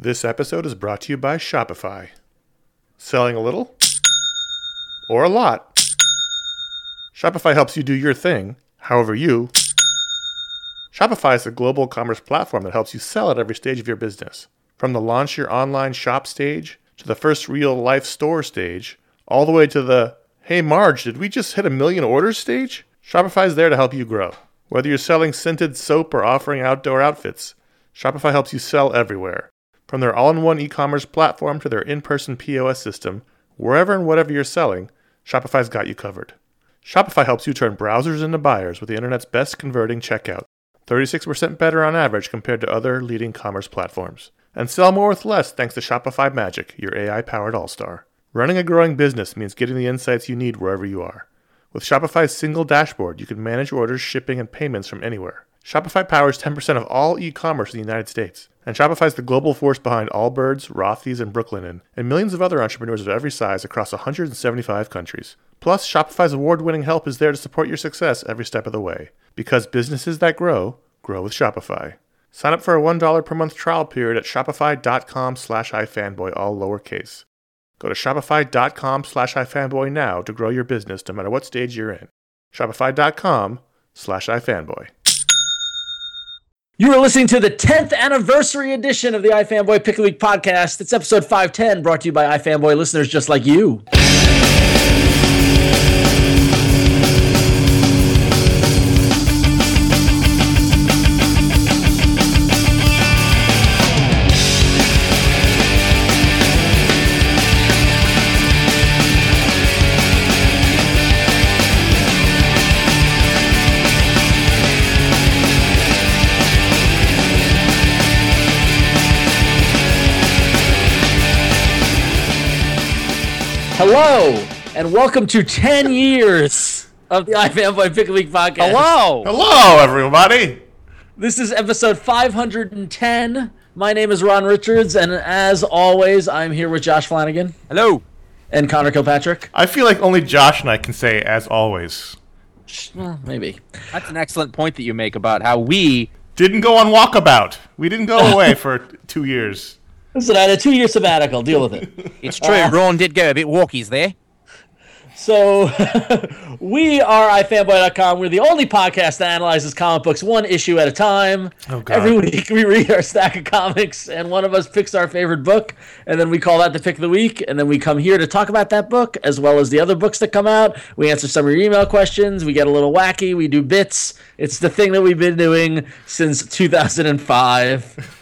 This episode is brought to you by Shopify. Selling a little? Or a lot? Shopify helps you do your thing, however you. Shopify is a global commerce platform that helps you sell at every stage of your business. From the launch your online shop stage, to the first real-life store stage, all the way to the, hey Marge, did we just hit 1 million orders stage? Shopify is there to help you grow. Whether you're selling scented soap or offering outdoor outfits, Shopify helps you sell everywhere. From their all-in-one e-commerce platform to their in-person POS system, wherever and whatever you're selling, Shopify's got you covered. Shopify helps you turn browsers into buyers with the internet's best converting checkout, 36% better on average compared to other leading commerce platforms. And sell more with less thanks to Shopify Magic, your AI-powered all-star. Running a growing business means getting the insights you need wherever you are. With Shopify's single dashboard, you can manage orders, shipping, and payments from anywhere. Shopify powers 10% of all e-commerce in the United States. And Shopify's the global force behind Allbirds, Rothy's, and Brooklinen, and millions of other entrepreneurs of every size across 175 countries. Plus, Shopify's award-winning help is there to support your success every step of the way. Because businesses that grow, grow with Shopify. Sign up for a $1 per month trial period at shopify.com/ifanboy, all lowercase. Go to shopify.com/ifanboy now to grow your business no matter what stage you're in. Shopify.com/ifanboy. You are listening to the 10th anniversary edition of the iFanboy Pick of the Week podcast. It's episode 510, brought to you by iFanboy listeners just like you. Hello, and welcome to 10 years of the iFanboy Pick of the Week podcast. Hello! Hello, everybody! This is episode 510. My name is Ron Richards, and as always, I'm here with Josh Flanagan. Hello! And Connor Kilpatrick. I feel like only Josh and I can say as always. Well, maybe. That's an excellent point that you make about how we... Didn't go on walkabout. We didn't go away for 2 years. Listen, I had a 2-year sabbatical. Deal with it. It's true, Ron did go a bit walkies there. So, we are iFanboy.com. We're the only podcast that analyzes comic books one issue at a time. Oh, God. Every week we read our stack of comics, and one of us picks our favorite book, and then we call that the Pick of the Week, and then we come here to talk about that book, as well as the other books that come out. We answer some of your email questions. We get a little wacky. We do bits. It's the thing that we've been doing since 2005.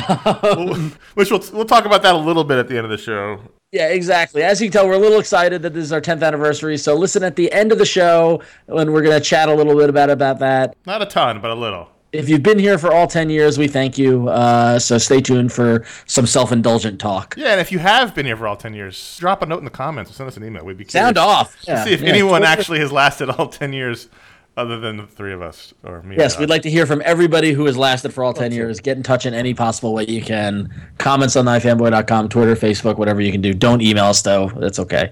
Which we'll talk about that a little bit at the end of the show. Yeah, exactly. As you can tell, we're a little excited that this is our 10th anniversary. So listen at the end of the show, and we're going to chat a little bit about that. Not a ton, but a little. If you've been here for all 10 years, we thank you. So stay tuned for some self-indulgent talk. Yeah, and if you have been here for all 10 years, drop a note in the comments or send us an email. We'd be curious. Sound off. To see if anyone actually has lasted all 10 years other than the three of us or me. Yes, we'd like to hear from everybody who has lasted for all 10 years. Get in touch in any possible way you can. Comments on ifanboy.com, Twitter, Facebook, whatever you can do. Don't email us, though. That's okay.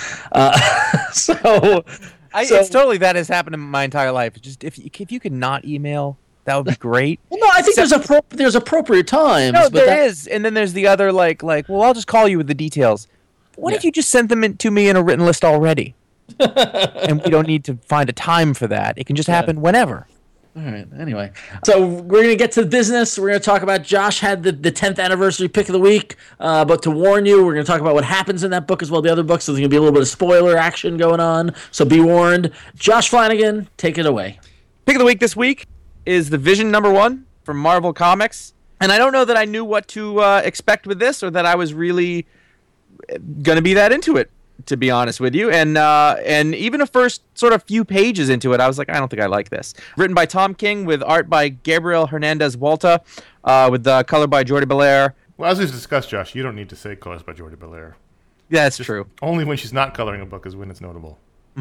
It's totally that has happened in my entire life. Just if you could not email, that would be great. Well, no, I think there's appropriate times. No, there is. And then there's the other, like, well, I'll just call you with the details. What if you just sent them to me in a written list already? And we don't need to find a time for that. It can just happen whenever. All right. Anyway, so we're going to get to business. We're going to talk about Josh had the 10th anniversary pick of the week. But to warn you, we're going to talk about what happens in that book as well as the other books. So there's going to be a little bit of spoiler action going on. So be warned. Josh Flanagan, take it away. Pick of the week this week is the Vision #1 from Marvel Comics. And I don't know that I knew what to expect with this or that I was really going to be that into it, to be honest with you. And even a first sort of few pages into it, I was like, I don't think I like this. Written by Tom King with art by Gabriel Hernandez Walta, with color by Jordi Belair. Well, as we've discussed, Josh, you don't need to say colors by Jordi Belair. Yeah, that's true. Only when she's not coloring a book is when it's notable.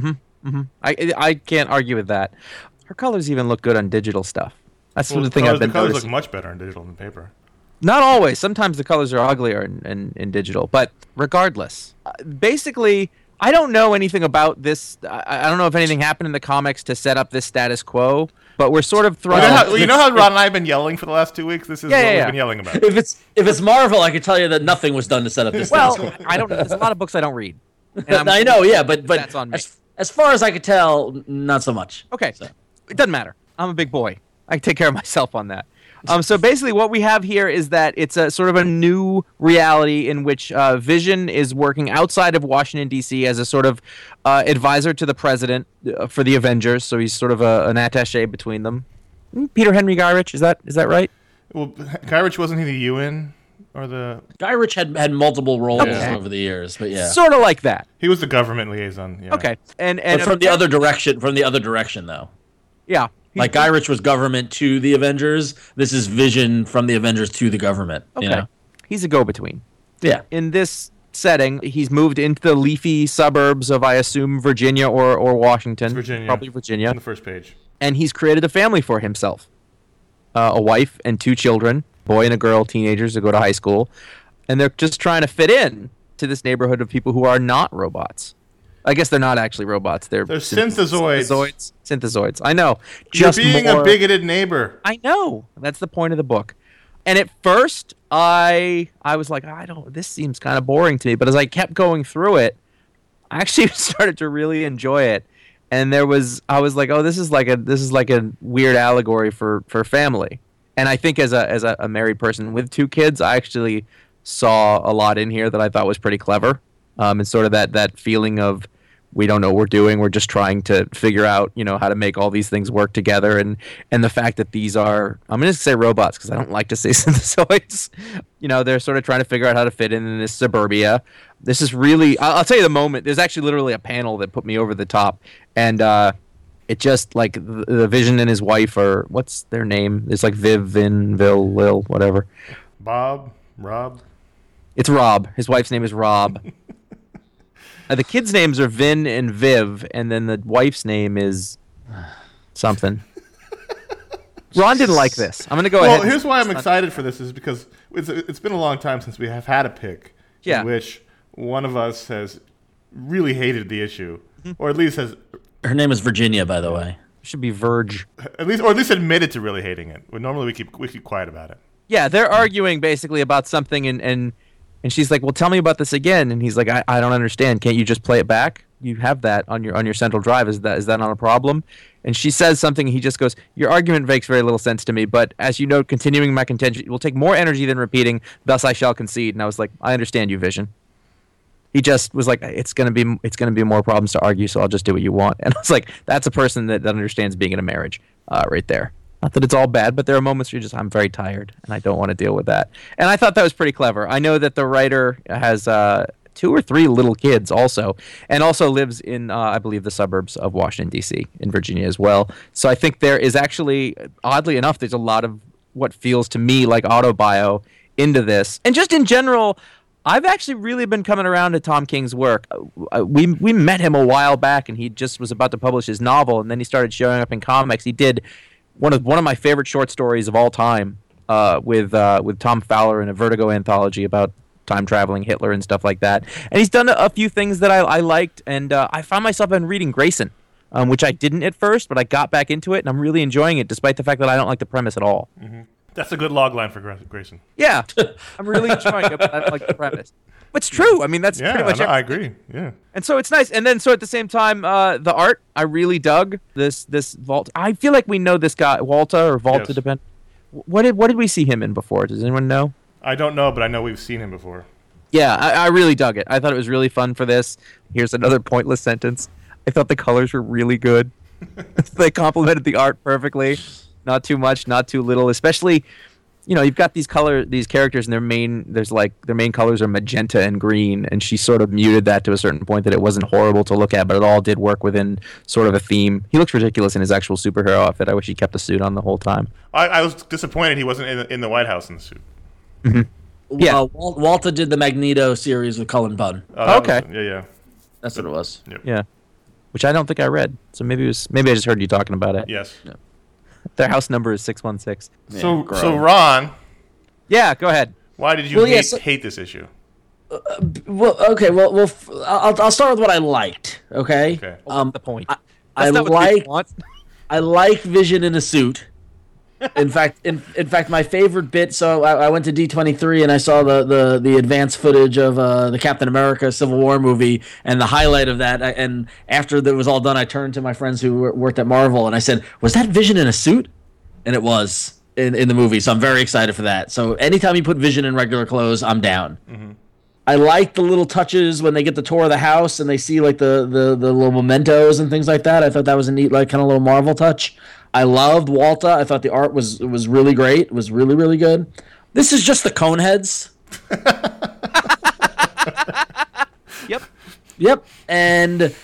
I can't argue with that. Her colors even look good on digital stuff. That's the thing I've been noticing. The colors noticing. look much better on digital than paper. Not always. Sometimes the colors are uglier in digital. But regardless, basically, I don't know anything about this. I don't know if anything happened in the comics to set up this status quo. but we're sort of thrown. You know how Ron and I have been yelling for the last 2 weeks? This is what we've been yelling about. If it's Marvel, I can tell you that nothing was done to set up this. Well, I don't. There's a lot of books I don't read. I know, yeah, but that's on me. As far as I could tell, not so much. Okay, so it doesn't matter. I'm a big boy. I can take care of myself on that. So basically what we have here is that it's a sort of a new reality in which Vision is working outside of Washington, D.C. as a sort of advisor to the president for the Avengers. So he's sort of an attaché between them. Peter Henry Gyrich, is that right? Well, Gyrich, wasn't he the UN? Or the Gyrich had multiple roles over the years, but yeah. Sort of like that. He was the government liaison, yeah. Okay. And but from the other direction though. Yeah. Like Gyrich was government to the Avengers. This is Vision from the Avengers to the government. Okay. You know? He's a go-between. Yeah. In this setting, he's moved into the leafy suburbs of, I assume, Virginia or Washington. It's Virginia. Probably Virginia. On the first page. And he's created a family for himself. A wife and 2 children, boy and a girl, teenagers who go to high school. And they're just trying to fit in to this neighborhood of people who are not robots. I guess they're not actually robots. They're synthezoids. Synthezoids. I know. You're being a bigoted neighbor. I know. That's the point of the book. And at first, I was like, this seems kind of boring to me. But as I kept going through it, I actually started to really enjoy it. And I was like, oh, this is like a weird allegory for family. And I think as a married person with 2 kids, I actually saw a lot in here that I thought was pretty clever. And sort of that feeling of, we don't know what we're doing. We're just trying to figure out, how to make all these things work together. And the fact that these are, I'm going to say robots because I don't like to say synthezoids. They're sort of trying to figure out how to fit in this suburbia. This is really, I'll tell you the moment. There's actually literally a panel that put me over the top. And it just, like, the Vision and his wife are, what's their name? It's like Viv, Vin, Vil, Lil, whatever. Rob? It's Rob. His wife's name is Rob. The kids' names are Vin and Viv, and then the wife's name is something. Ron didn't like this. I'm going to go ahead. Well, here's why I'm excited for this is because it's been a long time since we have had a pick in which one of us has really hated the issue, or at least has... Her name is Virginia, by the way. It should be Verge. At least admitted to really hating it. But normally we keep quiet about it. Yeah, they're arguing basically about something, and she's like, well, tell me about this again. And he's like, I don't understand. Can't you just play it back? You have that on your central drive. Is that not a problem? And she says something, and he just goes, your argument makes very little sense to me, but as you know, continuing my contention will take more energy than repeating, thus I shall concede. And I was like, I understand you, Vision. He just was like, it's gonna be more problems to argue, so I'll just do what you want. And I was like, that's a person that understands being in a marriage, right there. Not that it's all bad, but there are moments where I'm very tired, and I don't want to deal with that. And I thought that was pretty clever. I know that the writer has 2 or 3 little kids also, and also lives in, I believe, the suburbs of Washington, D.C., in Virginia as well. So I think there is actually, oddly enough, there's a lot of what feels to me like autobio into this. And just in general, I've actually really been coming around to Tom King's work. We met him a while back, and he just was about to publish his novel, and then he started showing up in comics. He did one of my favorite short stories of all time with Tom Fowler in a Vertigo anthology about time traveling Hitler and stuff like that. And he's done a few things that I liked, and I found myself in reading Grayson, which I didn't at first, but I got back into it, and I'm really enjoying it, despite the fact that I don't like the premise at all. Mm-hmm. That's a good log line for Grayson. Yeah, I'm really enjoying it, but I don't like the premise. But it's true. I mean, that's pretty much I agree. Yeah. And so it's nice. And then so at the same time, the art, I really dug this Vault. I feel like we know this guy, Volta, yes. depend. What did we see him in before? Does anyone know? I don't know, but I know we've seen him before. Yeah, I really dug it. I thought it was really fun for this. Here's another pointless sentence. I thought the colors were really good. They complemented the art perfectly. Not too much, not too little. Especially, you've got these characters, and their main colors are magenta and green, and she sort of muted that to a certain point that it wasn't horrible to look at, but it all did work within sort of a theme. He looks ridiculous in his actual superhero outfit. I wish he kept the suit on the whole time. I was disappointed he wasn't in the White House in the suit. Mm-hmm. Yeah, Walter did the Magneto series with Cullen Bunn. Okay, yeah, that's what it was. Yep. Yeah, which I don't think I read. So maybe I just heard you talking about it. Yes. Yeah. Their house number is 616. So Ron. Yeah, go ahead. Why did you hate this issue? I'll start with what I liked. Okay. The point. I liked. I like Vision in a suit. In fact, my favorite bit. So I went to D23 and I saw the advanced footage of the Captain America Civil War movie, and the highlight of that. And after that was all done, I turned to my friends who worked at Marvel and I said, "Was that Vision in a suit?" And it was in the movie. So I'm very excited for that. So anytime you put Vision in regular clothes, I'm down. Mm-hmm. I like the little touches when they get the tour of the house and they see like the little mementos and things like that. I thought that was a neat, like, kind of little Marvel touch. I loved Walta. I thought the art was really great. It was really, really good. This is just the Coneheads. Yep. And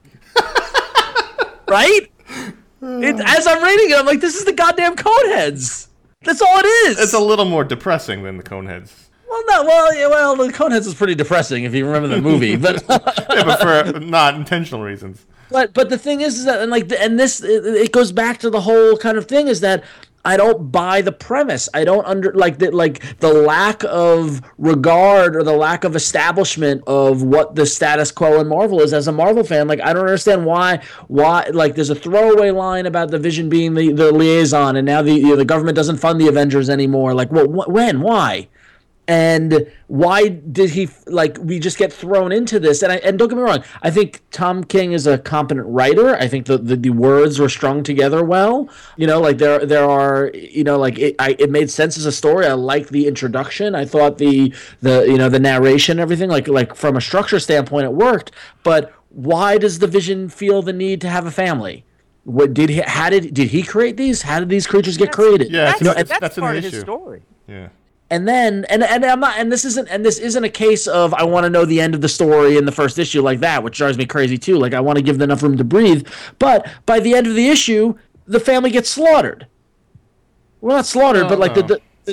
right? As I'm reading it, I'm like, this is the goddamn Coneheads. That's all it is. It's a little more depressing than the Coneheads. Well, the Coneheads is pretty depressing if you remember the movie, but yeah, but for not intentional reasons. But the thing is that it goes back to the whole kind of thing is that I don't buy the premise. I don't the lack of regard or the lack of establishment of what the status quo in Marvel is as a Marvel fan. Like, I don't understand why like there's a throwaway line about the Vision being the liaison, and now the government doesn't fund the Avengers anymore. Like, when, why? And why did he, like, we just get thrown into this? And don't get me wrong, I think Tom King is a competent writer. I think the words were strung together well. You know, like there are, you know, like it made sense as a story. I liked the introduction. I thought the narration, everything, like from a structure standpoint, it worked. But why does the Vision feel the need to have a family? What did he create these? How did these creatures get created? Yeah, that's part of his story. Yeah. And then, and I'm not, and this isn't a case of I want to know the end of the story in the first issue like that, which drives me crazy too. Like, I want to give them enough room to breathe. But by the end of the issue, the family gets slaughtered. Well, not slaughtered, but like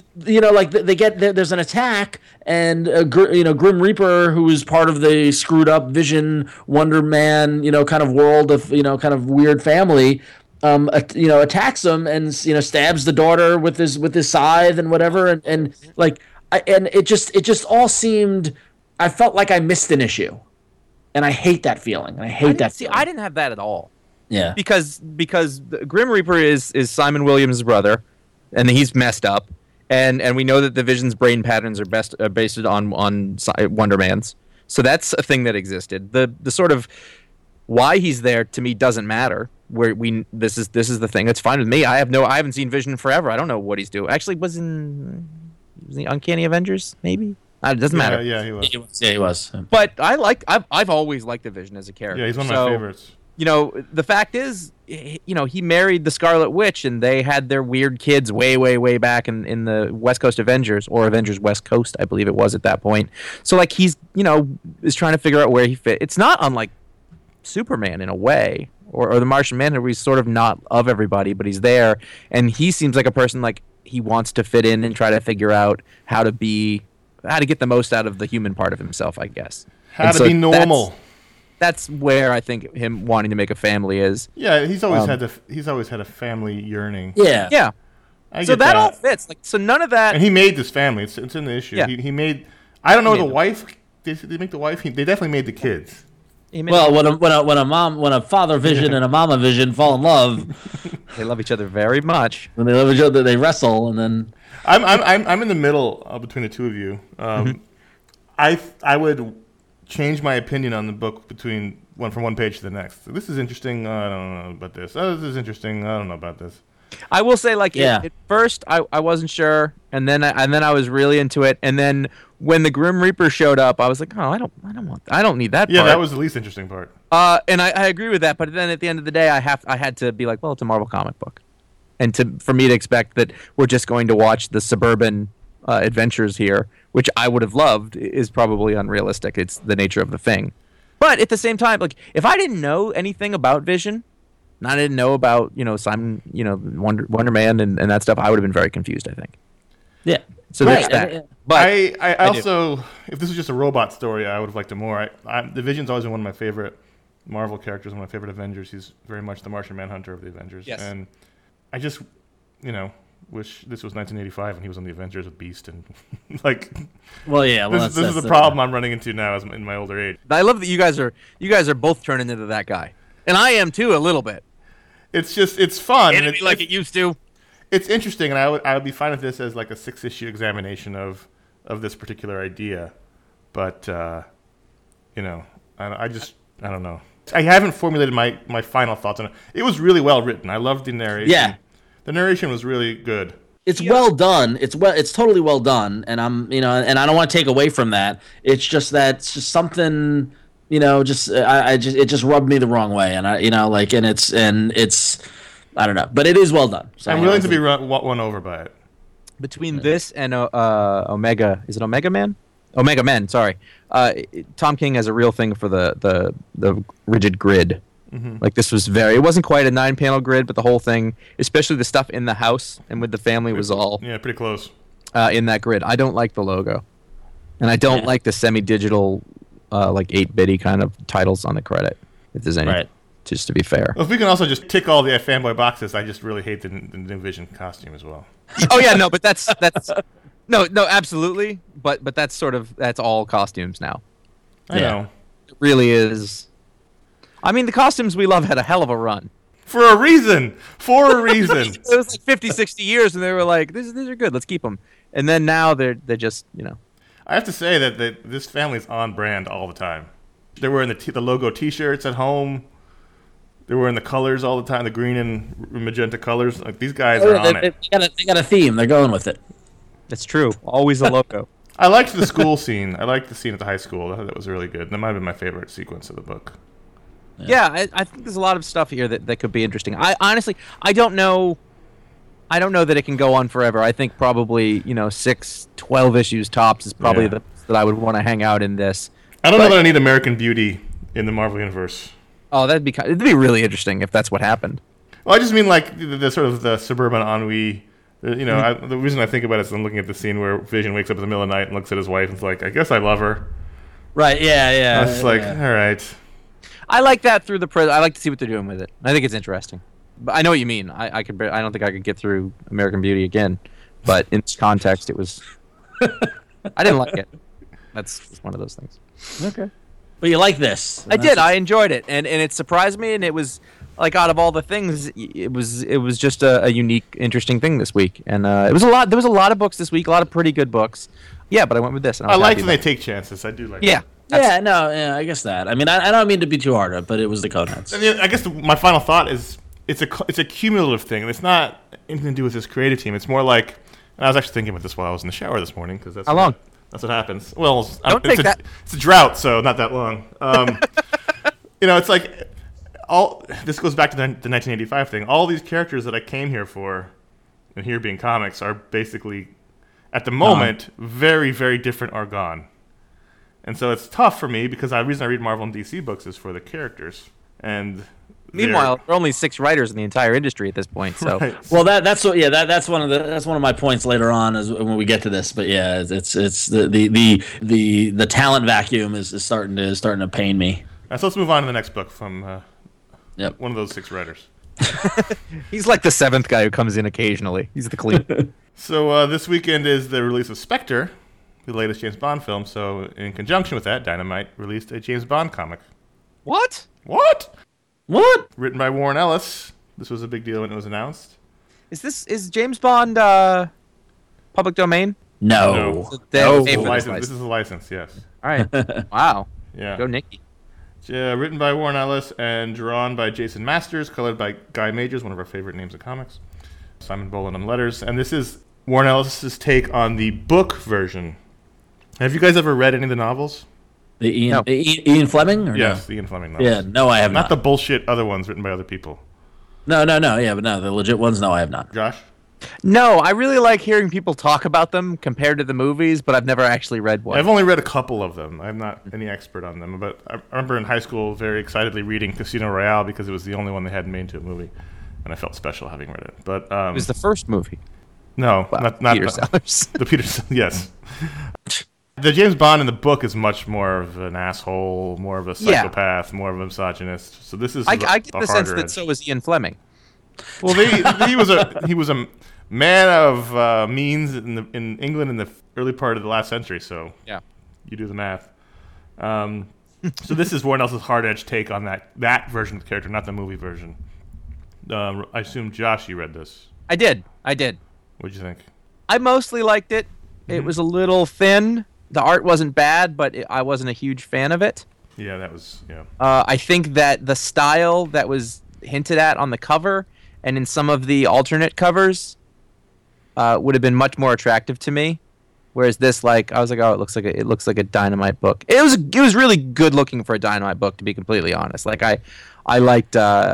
there's an attack, and Grim Reaper, who is part of the screwed up Vision Wonder Man, kind of world of kind of weird family. Attacks him and stabs the daughter with his scythe and whatever, and it just all seemed. I felt like I missed an issue, and I hate that feeling. I didn't have that at all. Yeah, because the Grim Reaper is Simon Williams' brother, and he's messed up, and we know that the Vision's brain patterns are based on Wonder Man's. So that's a thing that existed. The sort of why he's there to me doesn't matter. This is the thing. It's fine with me. I haven't seen Vision forever. I don't know what he's doing. Actually, was he Uncanny Avengers? Maybe it doesn't matter. Yeah, he was. He was. But I've always liked the Vision as a character. Yeah, he's one of my favorites. The fact is, he married the Scarlet Witch, and they had their weird kids way, way, way back in the West Coast Avengers, or Avengers West Coast, I believe it was at that point. So like he's is trying to figure out where he fit. It's not unlike Superman in a way. Or the Martian Manhunter, where he's sort of not of everybody, but he's there, and he seems like a person like he wants to fit in and try to figure out how to get the most out of the human part of himself, I guess. How to be normal. That's where I think him wanting to make a family is. Yeah, he's always had a family yearning. Yeah. Yeah. So that all fits. Like, so none of that. And he made this family. It's in the issue. Yeah. He made. I don't know the wife. Did they make the wife? They definitely made the kids. Well, when a father Vision and a mama Vision fall in love, they love each other very much. When they love each other, they wrestle, and then I'm in the middle between the two of you. I would change my opinion on the book from one page to the next. So this is interesting. I don't know about this. Oh, this is interesting. I don't know about this. I will say, at first, I wasn't sure, and then I was really into it, and then when the Grim Reaper showed up, I was like, oh, I don't need that. Yeah, part. that was the least interesting part. And I agree with that, but then at the end of the day, I had to be like, well, it's a Marvel comic book, and for me to expect that we're just going to watch the suburban adventures here, which I would have loved, is probably unrealistic. It's the nature of the thing. But at the same time, like, if I didn't know anything about Vision, and I didn't know about Simon, Wonder Man and that stuff, I would have been very confused, I think. Yeah. So there's that. But I also, if this was just a robot story, I would have liked it more. The Vision's always been one of my favorite Marvel characters, one of my favorite Avengers. He's very much the Martian Manhunter of the Avengers. Yes. And I just, wish this was 1985 and he was on the Avengers with Beast and like. Well, yeah. Well, this is the problem I'm running into now in my older age. I love that you guys are both turning into that guy, and I am too a little bit. it's fun. And It'd be like it used to. It's interesting, and I would be fine with this as like a 6-issue examination of this particular idea. But you know, I don't know. I haven't formulated my final thoughts on it. It was really well written. I loved the narration. Yeah. The narration was really good. It's well done. It's totally well done, and and I don't want to take away from that. It's just something, it just rubbed me the wrong way, and it's I don't know, but it is well done. So I'm willing to be won over by it. Between this and Omega, is it Omega Man? Omega Men, sorry. Tom King has a real thing for the rigid grid. Mm-hmm. Like this was it wasn't quite a 9-panel grid, but the whole thing, especially the stuff in the house and with the family, was all pretty close in that grid. I don't like the logo, and I don't like the semi-digital, like 8-bitty kind of titles on the credit. If there's any, just to be fair. Well, if we can also just tick all the fanboy boxes, I just really hate the New Vision costume as well. Oh yeah, no, but that's no, absolutely, but that's all costumes now. I know. It really is. I mean, the costumes we love had a hell of a run. For a reason. It was like 50, 60 years, and they were like, these are good, let's keep them. And then now they're just, I have to say that this family's on brand all the time. They're wearing the logo T-shirts at home. They're wearing the colors all the time, the green and magenta colors. Like, these guys are on it. They got a theme. They're going with it. That's true. Always a logo. I liked the school scene. I liked the scene at the high school. I thought that was really good. That might have been my favorite sequence of the book. Yeah, I think there's a lot of stuff here that could be interesting. I honestly don't know that it can go on forever. I think probably 6, 12 issues tops is probably that I would want to hang out in this. I don't know that I need American Beauty in the Marvel Universe. Oh, it'd be really interesting if that's what happened. Well, I just mean like the sort of the suburban ennui. The reason I think about it is I'm looking at the scene where Vision wakes up in the middle of the night and looks at his wife and is like, I guess I love her. Right, yeah. I was like, all right. I like that through the prism. I like to see what they're doing with it. I think it's interesting. But I know what you mean. I don't think I could get through American Beauty again. But in this context, it was. I didn't like it. That's one of those things. Okay. But you like this? I did. I enjoyed it, and it surprised me, and it was like out of all the things, it was just a unique, interesting thing this week, and it was a lot. There was a lot of books this week, a lot of pretty good books. Yeah, but I went with this. And I like when they take chances. I do like. Yeah. That. I guess that. I mean, I don't mean to be too hard, but it was the Coneheads. I guess my final thought is it's a cumulative thing, and it's not anything to do with this creative team. It's more like, and I was actually thinking about this while I was in the shower this morning because that's how long. That's what happens. Well, it's a drought, so not that long. It's like this goes back to the 1985 thing. All these characters that I came here for, and here being comics, are basically, at the moment, very, very different or gone. And so it's tough for me because the reason I read Marvel and DC books is for the characters. And meanwhile, there are only 6 writers in the entire industry at this point. So, right. Well, that's one of my points later on is when we get to this. But yeah, it's the talent vacuum is starting to pain me. So let's move on to the next book from one of those 6 writers. He's like the 7th guy who comes in occasionally. He's the clean. So this weekend is the release of Spectre, the latest James Bond film. So in conjunction with that, Dynamite released a James Bond comic. What? Written by Warren Ellis. This was a big deal when it was announced. Is James Bond public domain? No. This is a license, yes. All right. Wow. Yeah. Go Nicky. Written by Warren Ellis and drawn by Jason Masters, colored by Guy Majors, one of our favorite names in comics. Simon Boland on letters. And this is Warren Ellis' take on the book version. Have you guys ever read any of the novels? The Ian Fleming? Or yes, the Ian Fleming novels. Yeah, no, I have not. Not the bullshit other ones written by other people. No. Yeah, but no, the legit ones, no, I have not. Josh? No, I really like hearing people talk about them compared to the movies, but I've never actually read one. I've only read a couple of them. I'm not any expert on them, but I remember in high school very excitedly reading Casino Royale because it was the only one they hadn't made into a movie, and I felt special having read it. But it was the first movie. No, not Peter Sellers. The Peter Sellers, yes. The James Bond in the book is much more of an asshole, more of a psychopath, more of a misogynist. So this is I get the sense that so is Ian Fleming. Well, he was a man of means in England in the early part of the last century. So yeah, you do the math. So this is Warren Ellis' hard-edged take on that version of the character, not the movie version. I assume, Josh, you read this. I did. What'd you think? I mostly liked it. It was a little thin. The art wasn't bad, but I wasn't a huge fan of it. Yeah, that was, yeah. I think that the style that was hinted at on the cover and in some of the alternate covers would have been much more attractive to me. Whereas this, like, I was like, oh, it looks like a Dynamite book. It was really good looking for a Dynamite book, to be completely honest. Like I liked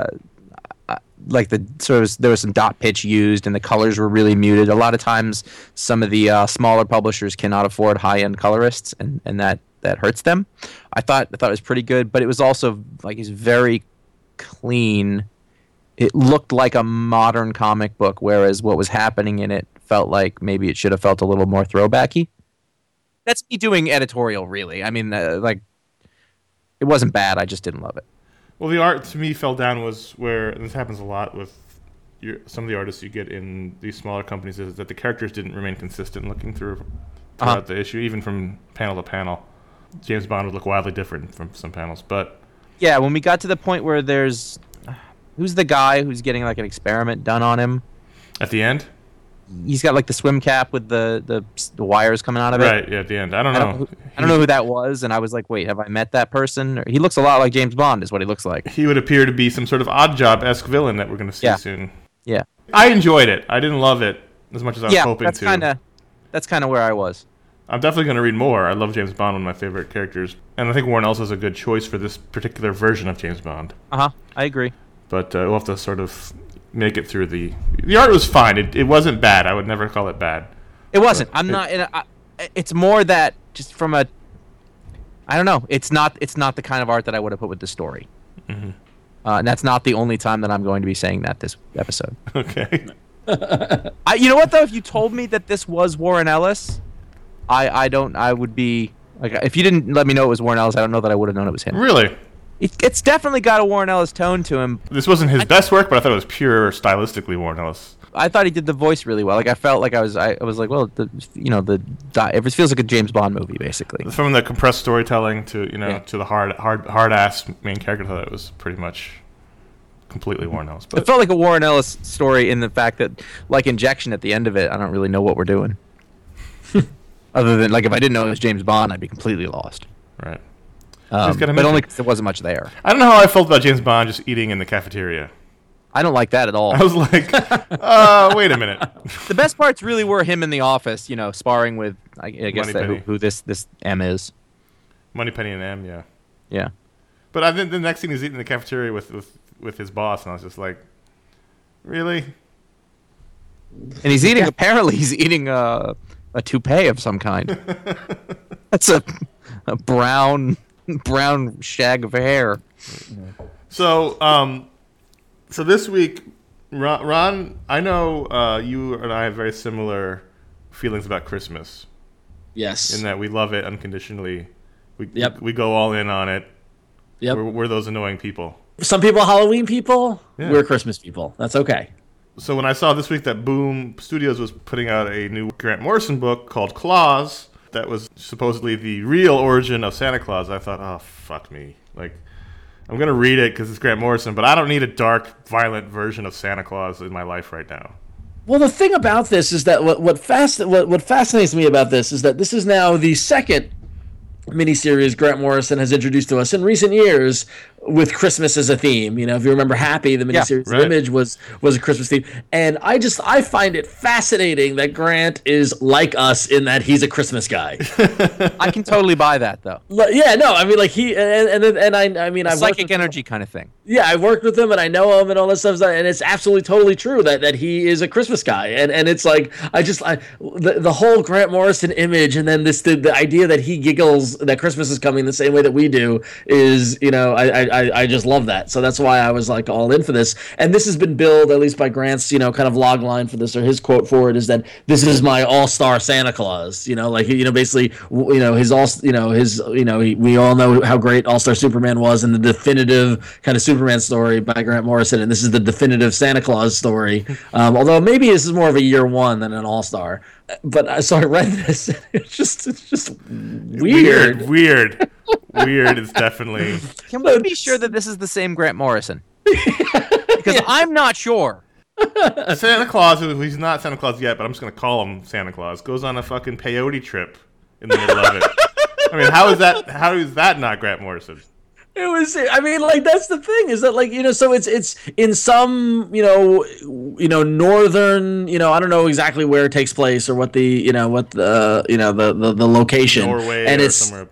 like the sort of, there was some dot pitch used and the colors were really muted. A lot of times, some of the smaller publishers cannot afford high end colorists, and that hurts them. I thought it was pretty good, but it was also like it's very clean. It looked like a modern comic book, whereas what was happening in it felt like maybe it should have felt a little more throwbacky. That's me doing editorial, really. I mean, like, it wasn't bad. I just didn't love it. Well, the art to me fell down was where, and this happens a lot with some of the artists you get in these smaller companies, is that the characters didn't remain consistent looking throughout the issue, even from panel to panel. James Bond would look wildly different from some panels, but yeah, when we got to the point where there's who's the guy who's getting like an experiment done on him at the end, he's got like the swim cap with the wires coming out of it. Right, yeah, at the end. I don't know who that was, and I was like, wait, have I met that person? He looks a lot like James Bond, is what he looks like. He would appear to be some sort of odd job-esque villain that we're going to see soon. Yeah. I enjoyed it. I didn't love it as much as I was hoping to. That's kind of where I was. I'm definitely going to read more. I love James Bond, one of my favorite characters. And I think Warren Ellis is a good choice for this particular version of James Bond. I agree. But we'll have to sort of make it through the art was fine. It wasn't bad. I would never call it bad. It wasn't. It's more that just from a, I don't know. It's not the kind of art that I would have put with the story. Mm-hmm. And that's not the only time that I'm going to be saying that this episode. Okay. You know what though? If you told me that this was Warren Ellis, I would be like, if you didn't let me know it was Warren Ellis, I don't know that I would have known it was him. Really? It's definitely got a Warren Ellis tone to him. This wasn't his best work, but I thought it was pure stylistically Warren Ellis. I thought he did the voice really well. Like I felt like I was like, well, it feels like a James Bond movie basically. From the compressed storytelling to to the hard ass main character, I thought it was pretty much completely Warren Ellis. But it felt like a Warren Ellis story in the fact that, like Injection at the end of it, I don't really know what we're doing. Other than like if I didn't know it was James Bond, I'd be completely lost. Right. But only because there wasn't much there. I don't know how I felt about James Bond just eating in the cafeteria. I don't like that at all. I was like, wait a minute. The best parts really were him in the office, sparring with, I guess, who this M is. Moneypenny and M, yeah. Yeah. But I think the next scene he's eating in the cafeteria with his boss, and I was just like, really? And apparently he's eating a toupee of some kind. That's a brown shag of hair. So this week, Ron, I know you and I have very similar feelings about Christmas. Yes. In that we love it unconditionally. We go all in on it. Yep. We're those annoying people. Some people are Halloween people. Yeah. We're Christmas people. That's okay. So when I saw this week that Boom Studios was putting out a new Grant Morrison book called Claus, that was supposedly the real origin of Santa Claus, I thought, oh, fuck me. Like, I'm going to read it because it's Grant Morrison, but I don't need a dark, violent version of Santa Claus in my life right now. Well, the thing about this is that what fascinates me about this is that this is now the second miniseries Grant Morrison has introduced to us in recent years with Christmas as a theme. If you remember Happy, the miniseries Image was a Christmas theme. And I find it fascinating that Grant is like us in that he's a Christmas guy. I can totally buy that though. Yeah, no, I mean like he I mean I've psychic energy kind of thing. Yeah, I've worked with him and I know him and all that stuff, and it's absolutely totally true that he is a Christmas guy. And it's like the whole Grant Morrison image, and then the idea that he giggles that Christmas is coming the same way that we do is, I just love that. So that's why I was like all in for this. And this has been billed, at least by Grant's, kind of log line for this, or his quote for it is that this is my all-star Santa Claus. Basically, his we all know how great All-Star Superman was, and the definitive kind of Superman story by Grant Morrison, and this is the definitive Santa Claus story. Although maybe this is more of a year one than an all-star. But so I read this. It's just weird. Weird is definitely. Can we be sure that this is the same Grant Morrison? Because I'm not sure. Santa Claus, he's not Santa Claus yet, but I'm just going to call him Santa Claus, goes on a fucking peyote trip in the middle of it. I mean, how is that not Grant Morrison? It was. I mean, like that's the thing is that like so it's in some northern I don't know exactly where it takes place or what the the location Norway and or it's somewhere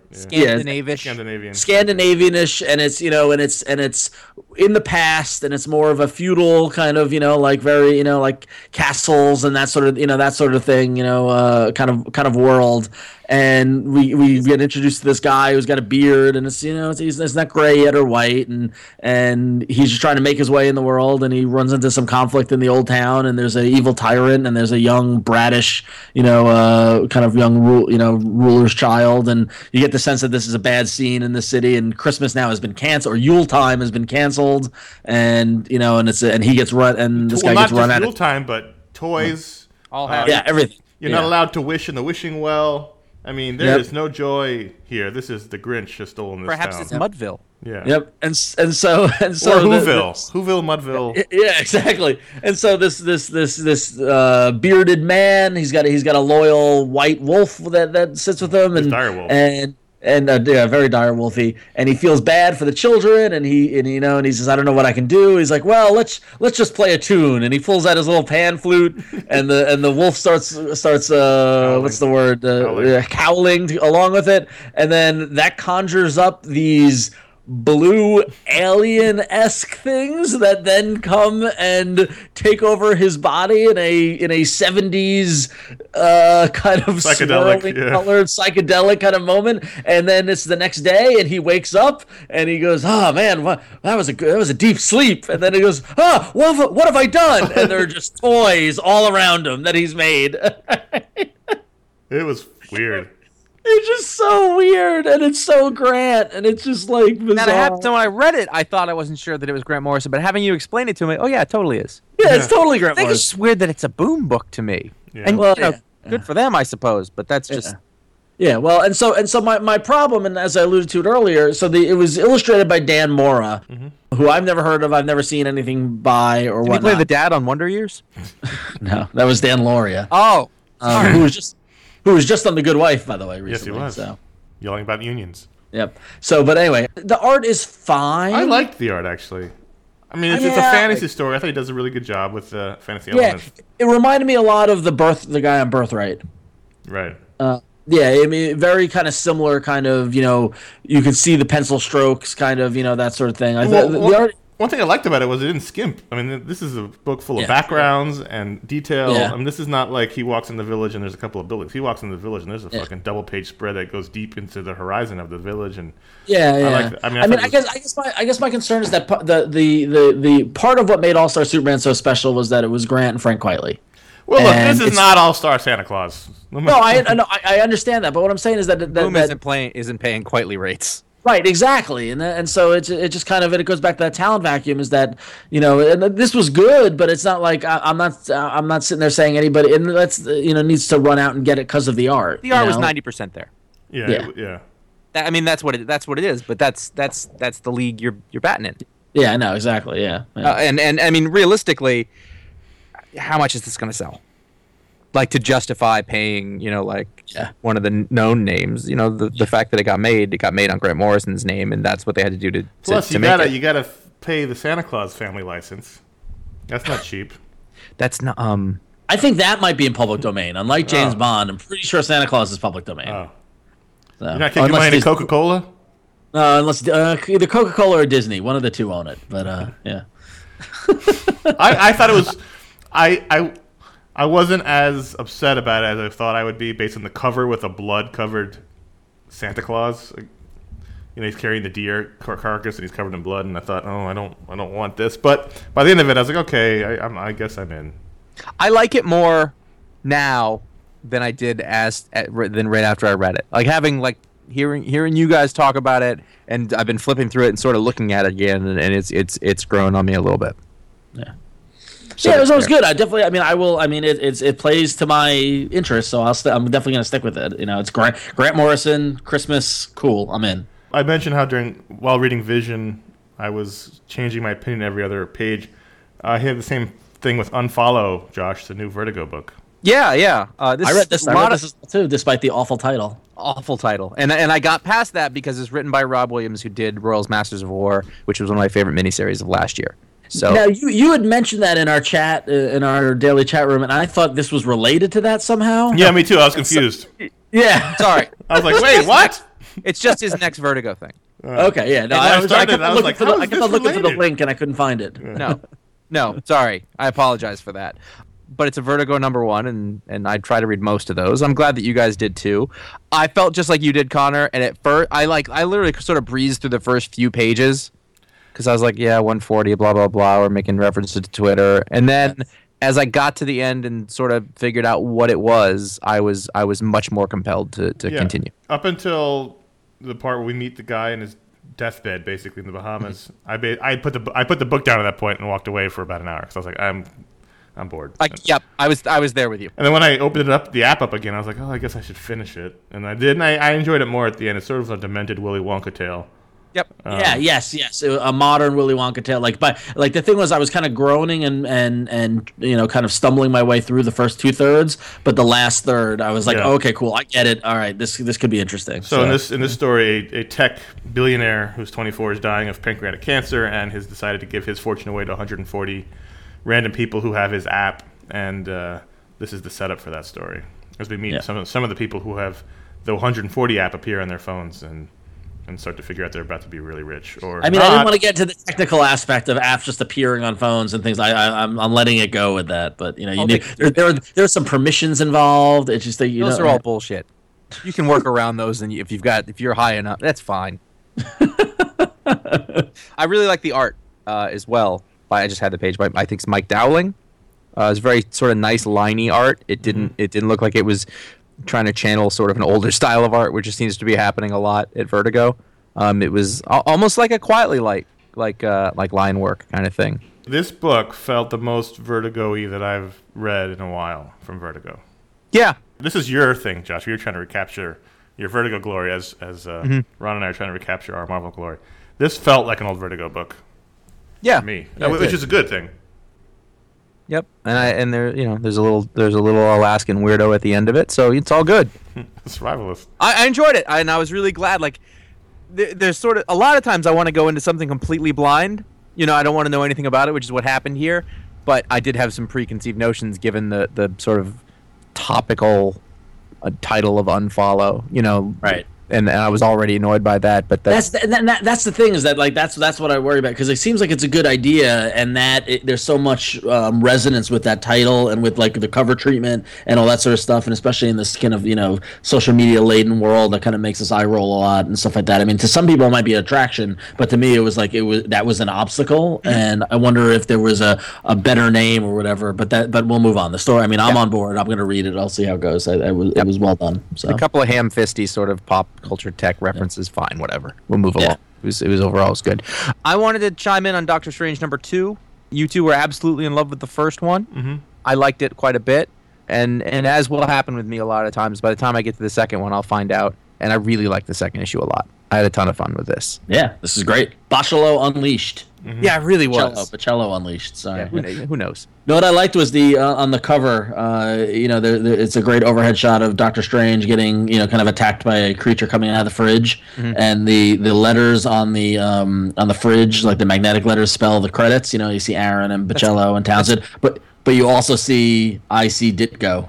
Scandinavianish and it's and it's in the past and it's more of a feudal kind of like very like castles and that sort of that sort of thing kind of world. And we get introduced to this guy who's got a beard, and it's not gray yet or white, and he's just trying to make his way in the world, and he runs into some conflict in the old town, and there's an evil tyrant, and there's a young bratish, kind of young ruler's child, and you get the sense that this is a bad scene in the city, and Christmas now has been canceled, or Yule time has been canceled, and and he gets run, and this guy gets run out. Yule time, but toys, all have everything. You're not allowed to wish in the wishing well. I mean, there is no joy here. This is the Grinch just stolen this Perhaps town. it's Mudville. Yeah. Yep. And so or Whoville, Mudville. Yeah, exactly. And so this bearded man, he's got a loyal white wolf that sits with him, and dire wolf. and very dire wolfy, and he feels bad for the children, and he says, I don't know what I can do. He's like, well, let's just play a tune, and he pulls out his little pan flute, and the wolf starts what's the word, howling along with it, and then that conjures up these blue alien-esque things that then come and take over his body in a 70s kind of psychedelic, colored psychedelic kind of moment, and then it's the next day and he wakes up and he goes, oh man, that was a deep sleep, and then he goes, what have I done? And there are just toys all around him that he's made. It was weird. It's just so weird, and it's so Grant, and it's just like bizarre. So when I read it, I thought I wasn't sure that it was Grant Morrison, but having you explain it to me, oh yeah, it totally is. Yeah, it's totally Grant I think Morrison. it's just weird that it's a Boom book to me. Yeah. And Well, good for them, I suppose, but that's just... Yeah, well, and so my problem, and as I alluded to it earlier, it was illustrated by Dan Mora, who I've never heard of, I've never seen anything by or Did whatnot. he play the dad on Wonder Years? No, that was Dan Lauria, Oh, who was just on The Good Wife, by the way, recently. Yes, he was. So. Yelling about unions. Yep. So, but anyway, the art is fine. I liked the art, actually. I mean, it's a fantasy story. I thought he does a really good job with the fantasy elements. It reminded me a lot of the guy on Birthright. Right. Yeah, I mean, very kind of similar kind of, you could see the pencil strokes kind of, that sort of thing. The art... One thing I liked about it was it didn't skimp. I mean, this is a book full of backgrounds and detail. Yeah. I mean, this is not like he walks in the village and there's a couple of buildings. He walks in the village and there's a fucking double-page spread that goes deep into the horizon of the village. And I guess my concern is that the part of what made All-Star Superman so special was that it was Grant and Frank Quitely. Well, look, this is not All-Star Santa Claus. No, I understand that, but what I'm saying is that Boom isn't paying Quitely rates. Right, exactly, and so it just kind of it goes back to that talent vacuum. Is that and this was good, but it's not like I'm not sitting there saying anybody and needs to run out and get it because of the art. The art was 90% there. Yeah. I mean that's what it is, but that's the league you're batting in. Yeah, no, exactly. Yeah, and I mean realistically, how much is this going to sell? Like to justify paying, one of the known names. The fact that it got made on Grant Morrison's name, and that's what they had to do to Plus, to make it. you gotta pay the Santa Claus family license. That's not cheap. That's not. I think that might be in public domain. Unlike James Bond, I'm pretty sure Santa Claus is public domain. Oh, So, you're not kicking money to Coca-Cola? Unless either Coca-Cola or Disney, one of the two own it. But yeah. I thought it was. I wasn't as upset about it as I thought I would be based on the cover with a blood-covered Santa Claus. He's carrying the deer carcass and he's covered in blood, and I thought, I don't want this. But by the end of it, I was like, okay, I guess I'm in. I like it more now than I did than right after I read it. Like hearing you guys talk about it, and I've been flipping through it and sort of looking at it again, and it's grown on me a little bit. Yeah. So yeah, it was always good. It plays to my interest, so I'm definitely gonna stick with it. It's Grant Morrison, Christmas, cool. I'm in. I mentioned how while reading Vision, I was changing my opinion every other page. I have the same thing with Unfollow, Josh, the new Vertigo book. Yeah. I read this. I read this as well too, despite the awful title. Awful title. And I got past that because it's written by Rob Williams, who did Royals Masters of War, which was one of my favorite miniseries of last year. So now you had mentioned that in our chat, in our daily chat room, and I thought this was related to that somehow. Yeah, me too. I was confused. Yeah. sorry. I was like, wait, what? It's just his next Vertigo thing. Okay, yeah. No, I I started, kept I was like, how is I kept this on looking for the related? link and I couldn't find it. No, sorry. I apologize for that. But it's a Vertigo #1, and I try to read most of those. I'm glad that you guys did too. I felt just like you did, Connor, and at first I literally sort of breezed through the first few pages because I was like, yeah, 140, blah blah blah. We're making references to Twitter, and then as I got to the end and sort of figured out what it was, I was much more compelled to continue. Up until the part where we meet the guy in his deathbed, basically in the Bahamas, I put the book down at that point and walked away for about an hour because I was like, I'm bored. Yep, I was there with you. And then when I opened the app up again, I was like, oh, I guess I should finish it. And I did, and I enjoyed it more at the end. It's sort of a demented Willy Wonka tale. Yep. Yes. A modern Willy Wonka tale. Like the thing was, I was kind of groaning and kind of stumbling my way through the first 2/3, but the last third, I was like, okay, cool, I get it. All right, this could be interesting. So in this story, a tech billionaire who's 24 is dying of pancreatic cancer and has decided to give his fortune away to 140 random people who have his app, and this is the setup for that story. As we meet some of the people who have the 140 app appear on their phones and start to figure out they're about to be really rich. Or I mean, I didn't want to get to the technical aspect of apps just appearing on phones and things. I'm letting it go with that, but there are some permissions involved. It's just that those are all bullshit. You can work around those, and if you're high enough, that's fine. I really like the art as well. I just had the page by I think it's Mike Dowling. It's very sort of nice liney art. It didn't look like it was trying to channel sort of an older style of art, which just seems to be happening a lot at Vertigo. It was almost like a Quietly like line work kind of thing. This book felt the most Vertigo-y that I've read in a while from Vertigo. Yeah. This is your thing, Josh. You're trying to recapture your Vertigo glory as Ron and I are trying to recapture our Marvel glory. This felt like an old Vertigo book. Yeah. To me. Which is a good thing. Yep. And there's a little Alaskan weirdo at the end of it, so it's all good. Survivalist. I enjoyed it, and I was really glad. Like, there's sort of a lot of times I want to go into something completely blind. I don't want to know anything about it, which is what happened here. But I did have some preconceived notions given the sort of topical title of Unfollow. Right. And I was already annoyed by that, but that's the thing is that that's what I worry about, because it seems like it's a good idea, and that there's so much resonance with that title and with like the cover treatment and all that sort of stuff, and especially in this kind of social media laden world that kind of makes us eye roll a lot and stuff like that. I mean, to some people it might be an attraction, but to me that was an obstacle, and I wonder if there was a better name or whatever. But we'll move on. The story. I mean, I'm on board. I'm going to read it. I'll see how it goes. It was well done. So a couple of ham-fisty sort of pop culture tech references, fine, whatever. We'll move along. It was overall, it was good. I wanted to chime in on Doctor Strange #2. You two were absolutely in love with the first one. Mm-hmm. I liked it quite a bit, and as will happen with me a lot of times, by the time I get to the second one, I'll find out, and I really like the second issue a lot. I had a ton of fun with this. Yeah, this is great. Bachalo Unleashed. Mm-hmm. Yeah, it really was. Pacello Unleashed. Sorry. Yeah, who knows? No, what I liked was the on the cover. It's a great overhead shot of Doctor Strange getting kind of attacked by a creature coming out of the fridge, and the letters on the fridge, like the magnetic letters, spell the credits. You see Aaron and Pacello and Townsend, but you also see I see Ditko.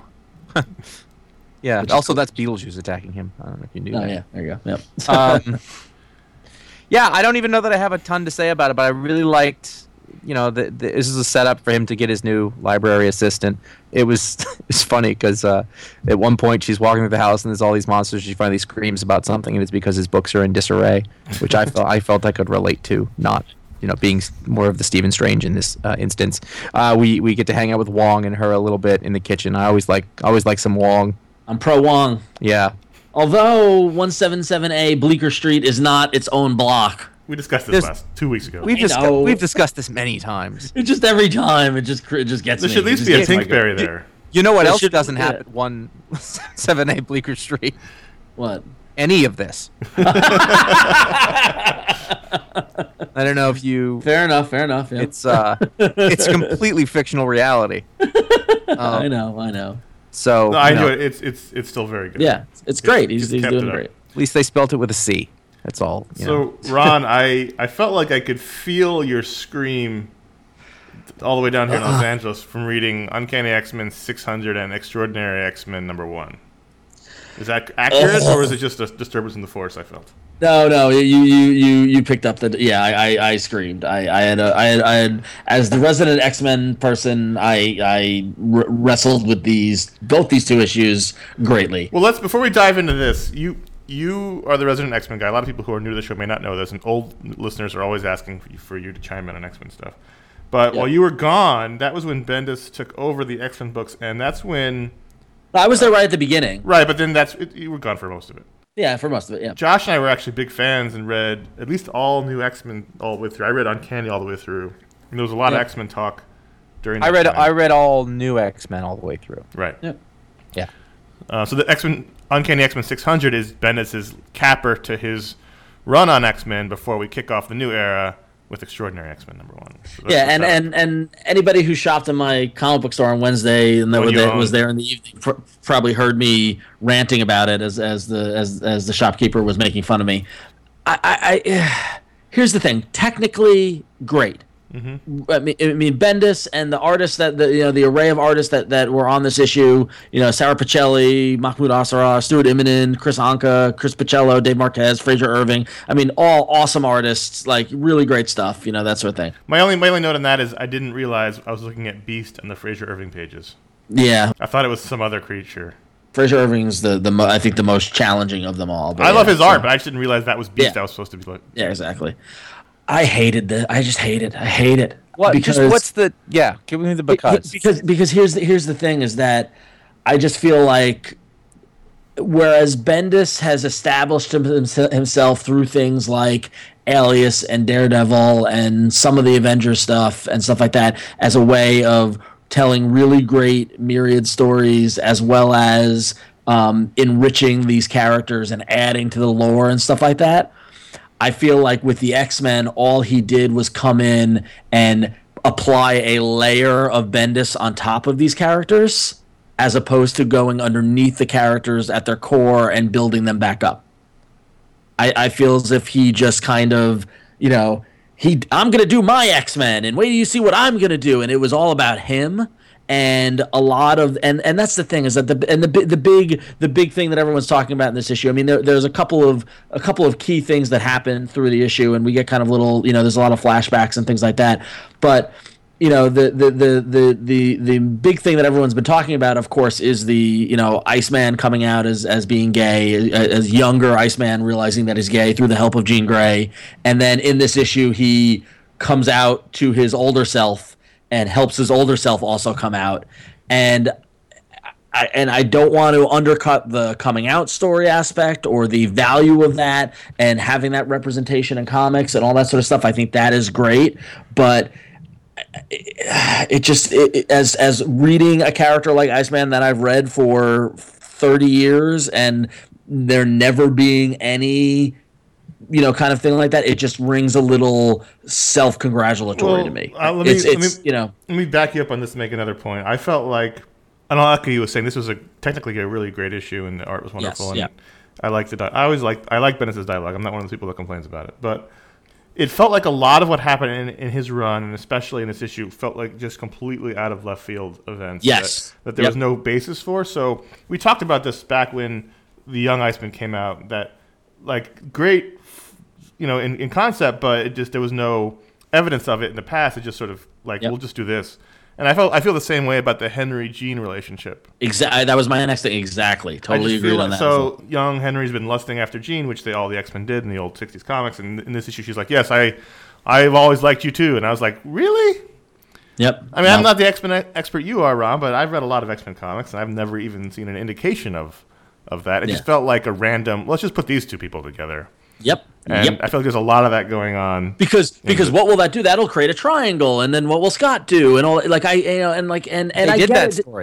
Yeah. Also, that's Beetlejuice attacking him. I don't know if you knew that. Oh yeah, there you go. Yep. Yeah, I don't even know that I have a ton to say about it, but I really liked, this is a setup for him to get his new library assistant. It's funny because at one point she's walking through the house and there's all these monsters. She finally screams about something, and it's because his books are in disarray, which I felt I could relate to, not being more of the Stephen Strange in this instance. We get to hang out with Wong and her a little bit in the kitchen. I always like some Wong. I'm pro Wong. Yeah. Although 177A Bleecker Street is not its own block. We discussed this 2 weeks ago. We've discussed this many times. It just every time it just gets there me. should at least be a Tinkberry there. You know what else doesn't happen? 177A Bleecker Street. What? Any of this. I don't know if you. Fair enough. Yeah. It's completely fictional reality. I know. So No, I enjoy it. It's still very good. Yeah, it's great. He's kept doing it up. great. at least they spelt it with a C. That's all. So, Ron, I felt like I could feel your scream all the way down here in Los Angeles from reading Uncanny X-Men 600 and Extraordinary X-Men #1. Is that accurate, or is it just a disturbance in the force I felt? No, you picked up the I screamed. I had as the resident X-Men person, I wrestled with both these two issues greatly. Well, before we dive into this, you are the resident X-Men guy. A lot of people who are new to the show may not know this, and old listeners are always asking for you to chime in on X-Men stuff. But while you were gone, that was when Bendis took over the X-Men books, and that's when... I was there right at the beginning. Right, but then you were gone for most of it. Yeah, for most of it, yeah. Josh and I were actually big fans and read at least all new X-Men all the way through. I read Uncanny all the way through. And there was a lot of X-Men talk during that time. I read all new X-Men all the way through. Right. Yeah. So the Uncanny X-Men 600 is Bendis' capper to his run on X-Men before we kick off the new era with Extraordinary X-Men #1. So and anybody who shopped in my comic book store on Wednesday and that was there in the evening probably heard me ranting about it as the shopkeeper was making fun of me. Here's the thing: technically, great. Mm-hmm. I mean, Bendis and the artists the array of artists that were on this issue. Sarah Pichelli, Mahmoud Asrar, Stuart Immonen, Chris Anka, Chris Pichello, Dave Marquez, Fraser Irving. I mean, all awesome artists, like really great stuff. That sort of thing. My only note on that is I didn't realize I was looking at Beast on the Fraser Irving pages. Yeah, I thought it was some other creature. Fraser Irving's I think the most challenging of them all. I love his art, but I just didn't realize that was Beast. I was supposed to be like. Yeah, exactly. I hated this. I just hate it. I hate it. What? Because what's the? Yeah, give me the because. Because here's the thing is that I just feel like whereas Bendis has established himself through things like Alias and Daredevil and some of the Avengers stuff and stuff like that as a way of telling really great myriad stories as well as enriching these characters and adding to the lore and stuff like that. I feel like with the X-Men, all he did was come in and apply a layer of Bendis on top of these characters, as opposed to going underneath the characters at their core and building them back up. I feel as if he just kind of, I'm going to do my X-Men, and wait till you see what I'm going to do. And it was all about him. And a lot of and that's the thing is that the big thing that everyone's talking about in this issue. I mean, there's a couple of key things that happen through the issue, and we get kind of little there's a lot of flashbacks and things like that. But the big thing that everyone's been talking about, of course, is the Iceman coming out as being gay, as younger Iceman realizing that he's gay through the help of Jean Grey, and then in this issue he comes out to his older self. And helps his older self also come out, and I don't want to undercut the coming out story aspect or the value of that and having that representation in comics and all that sort of stuff. I think that is great, but as reading a character like Iceman that I've read for 30 years and there never being any kind of thing like that, it just rings a little self-congratulatory to me. Let me back you up on this and make another point. I felt like, and like you was saying, this was technically a really great issue, and the art was wonderful. Yes, I liked it. I like Bendis' dialogue. I'm not one of those people that complains about it, but it felt like a lot of what happened in his run, and especially in this issue, felt like just completely out of left field events. Yes, that there was no basis for. So we talked about this back when the Young Iceman came out. That great. In concept, but there was no evidence of it in the past. It just sort of we'll just do this. And I feel the same way about the Henry-Jean relationship. Exactly. That was my next thing. Exactly. Totally agreed on that. So young Henry's been lusting after Jean, which all the X-Men did in the old 60s comics. And in this issue, she's like, yes, I've always liked you too. And I was like, really? Yep. I mean, I'm not the X-Men expert you are, Ron, but I've read a lot of X-Men comics, and I've never even seen an indication of that. It just felt like a random, let's just put these two people together. Yep. And I feel like there's a lot of that going on. Because what will that do? That'll create a triangle, and then what will Scott do? And all and they I did get that it. story.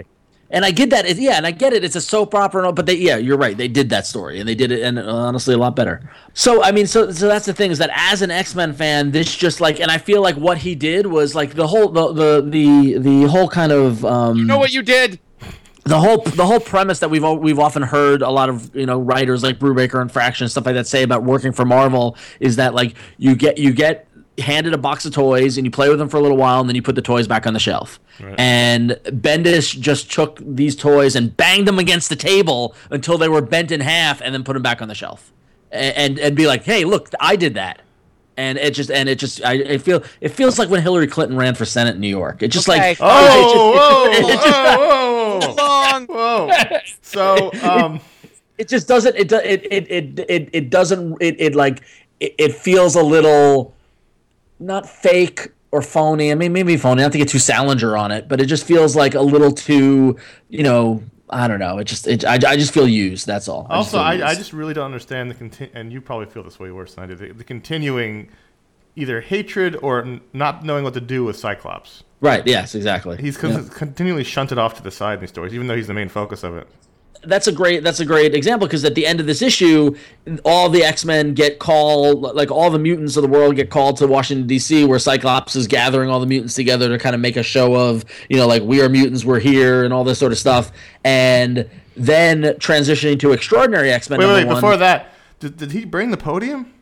And I get that. And I get it. It's a soap opera, and all, but you're right. They did that story, and they did it, and honestly, a lot better. So I mean, so that's the thing, is that as an X-Men fan, this just like, and I feel like what he did was like the whole the whole kind of you know what you did. The whole premise that we've often heard a lot of writers like Brubaker and Fraction and stuff like that say about working for Marvel is that like you get handed a box of toys and you play with them for a little while and then you put the toys back on the shelf. Right. And Bendis just took these toys and banged them against the table until they were bent in half and then put them back on the shelf and be like, hey, look, I did that. And it feels like when Hillary Clinton ran for Senate in New York. It just like whoa. So it just doesn't it feels a little not fake or phony. I mean, maybe phony. Not to get too Salinger on it, but it just feels like a little too, I don't know. I just feel used. That's all. I just really don't understand and you probably feel this way worse than I do. The continuing either hatred or not knowing what to do with Cyclops. Right. Yes. Exactly. He's continually shunted off to the side in these stories, even though he's the main focus of it. That's a great example, because at the end of this issue, all the X-Men get called, like all the mutants of the world get called to Washington D.C., where Cyclops is gathering all the mutants together to kind of make a show of, like, we are mutants, we're here, and all this sort of stuff, and then transitioning to Extraordinary X-Men. Wait, before that, did he bring the podium?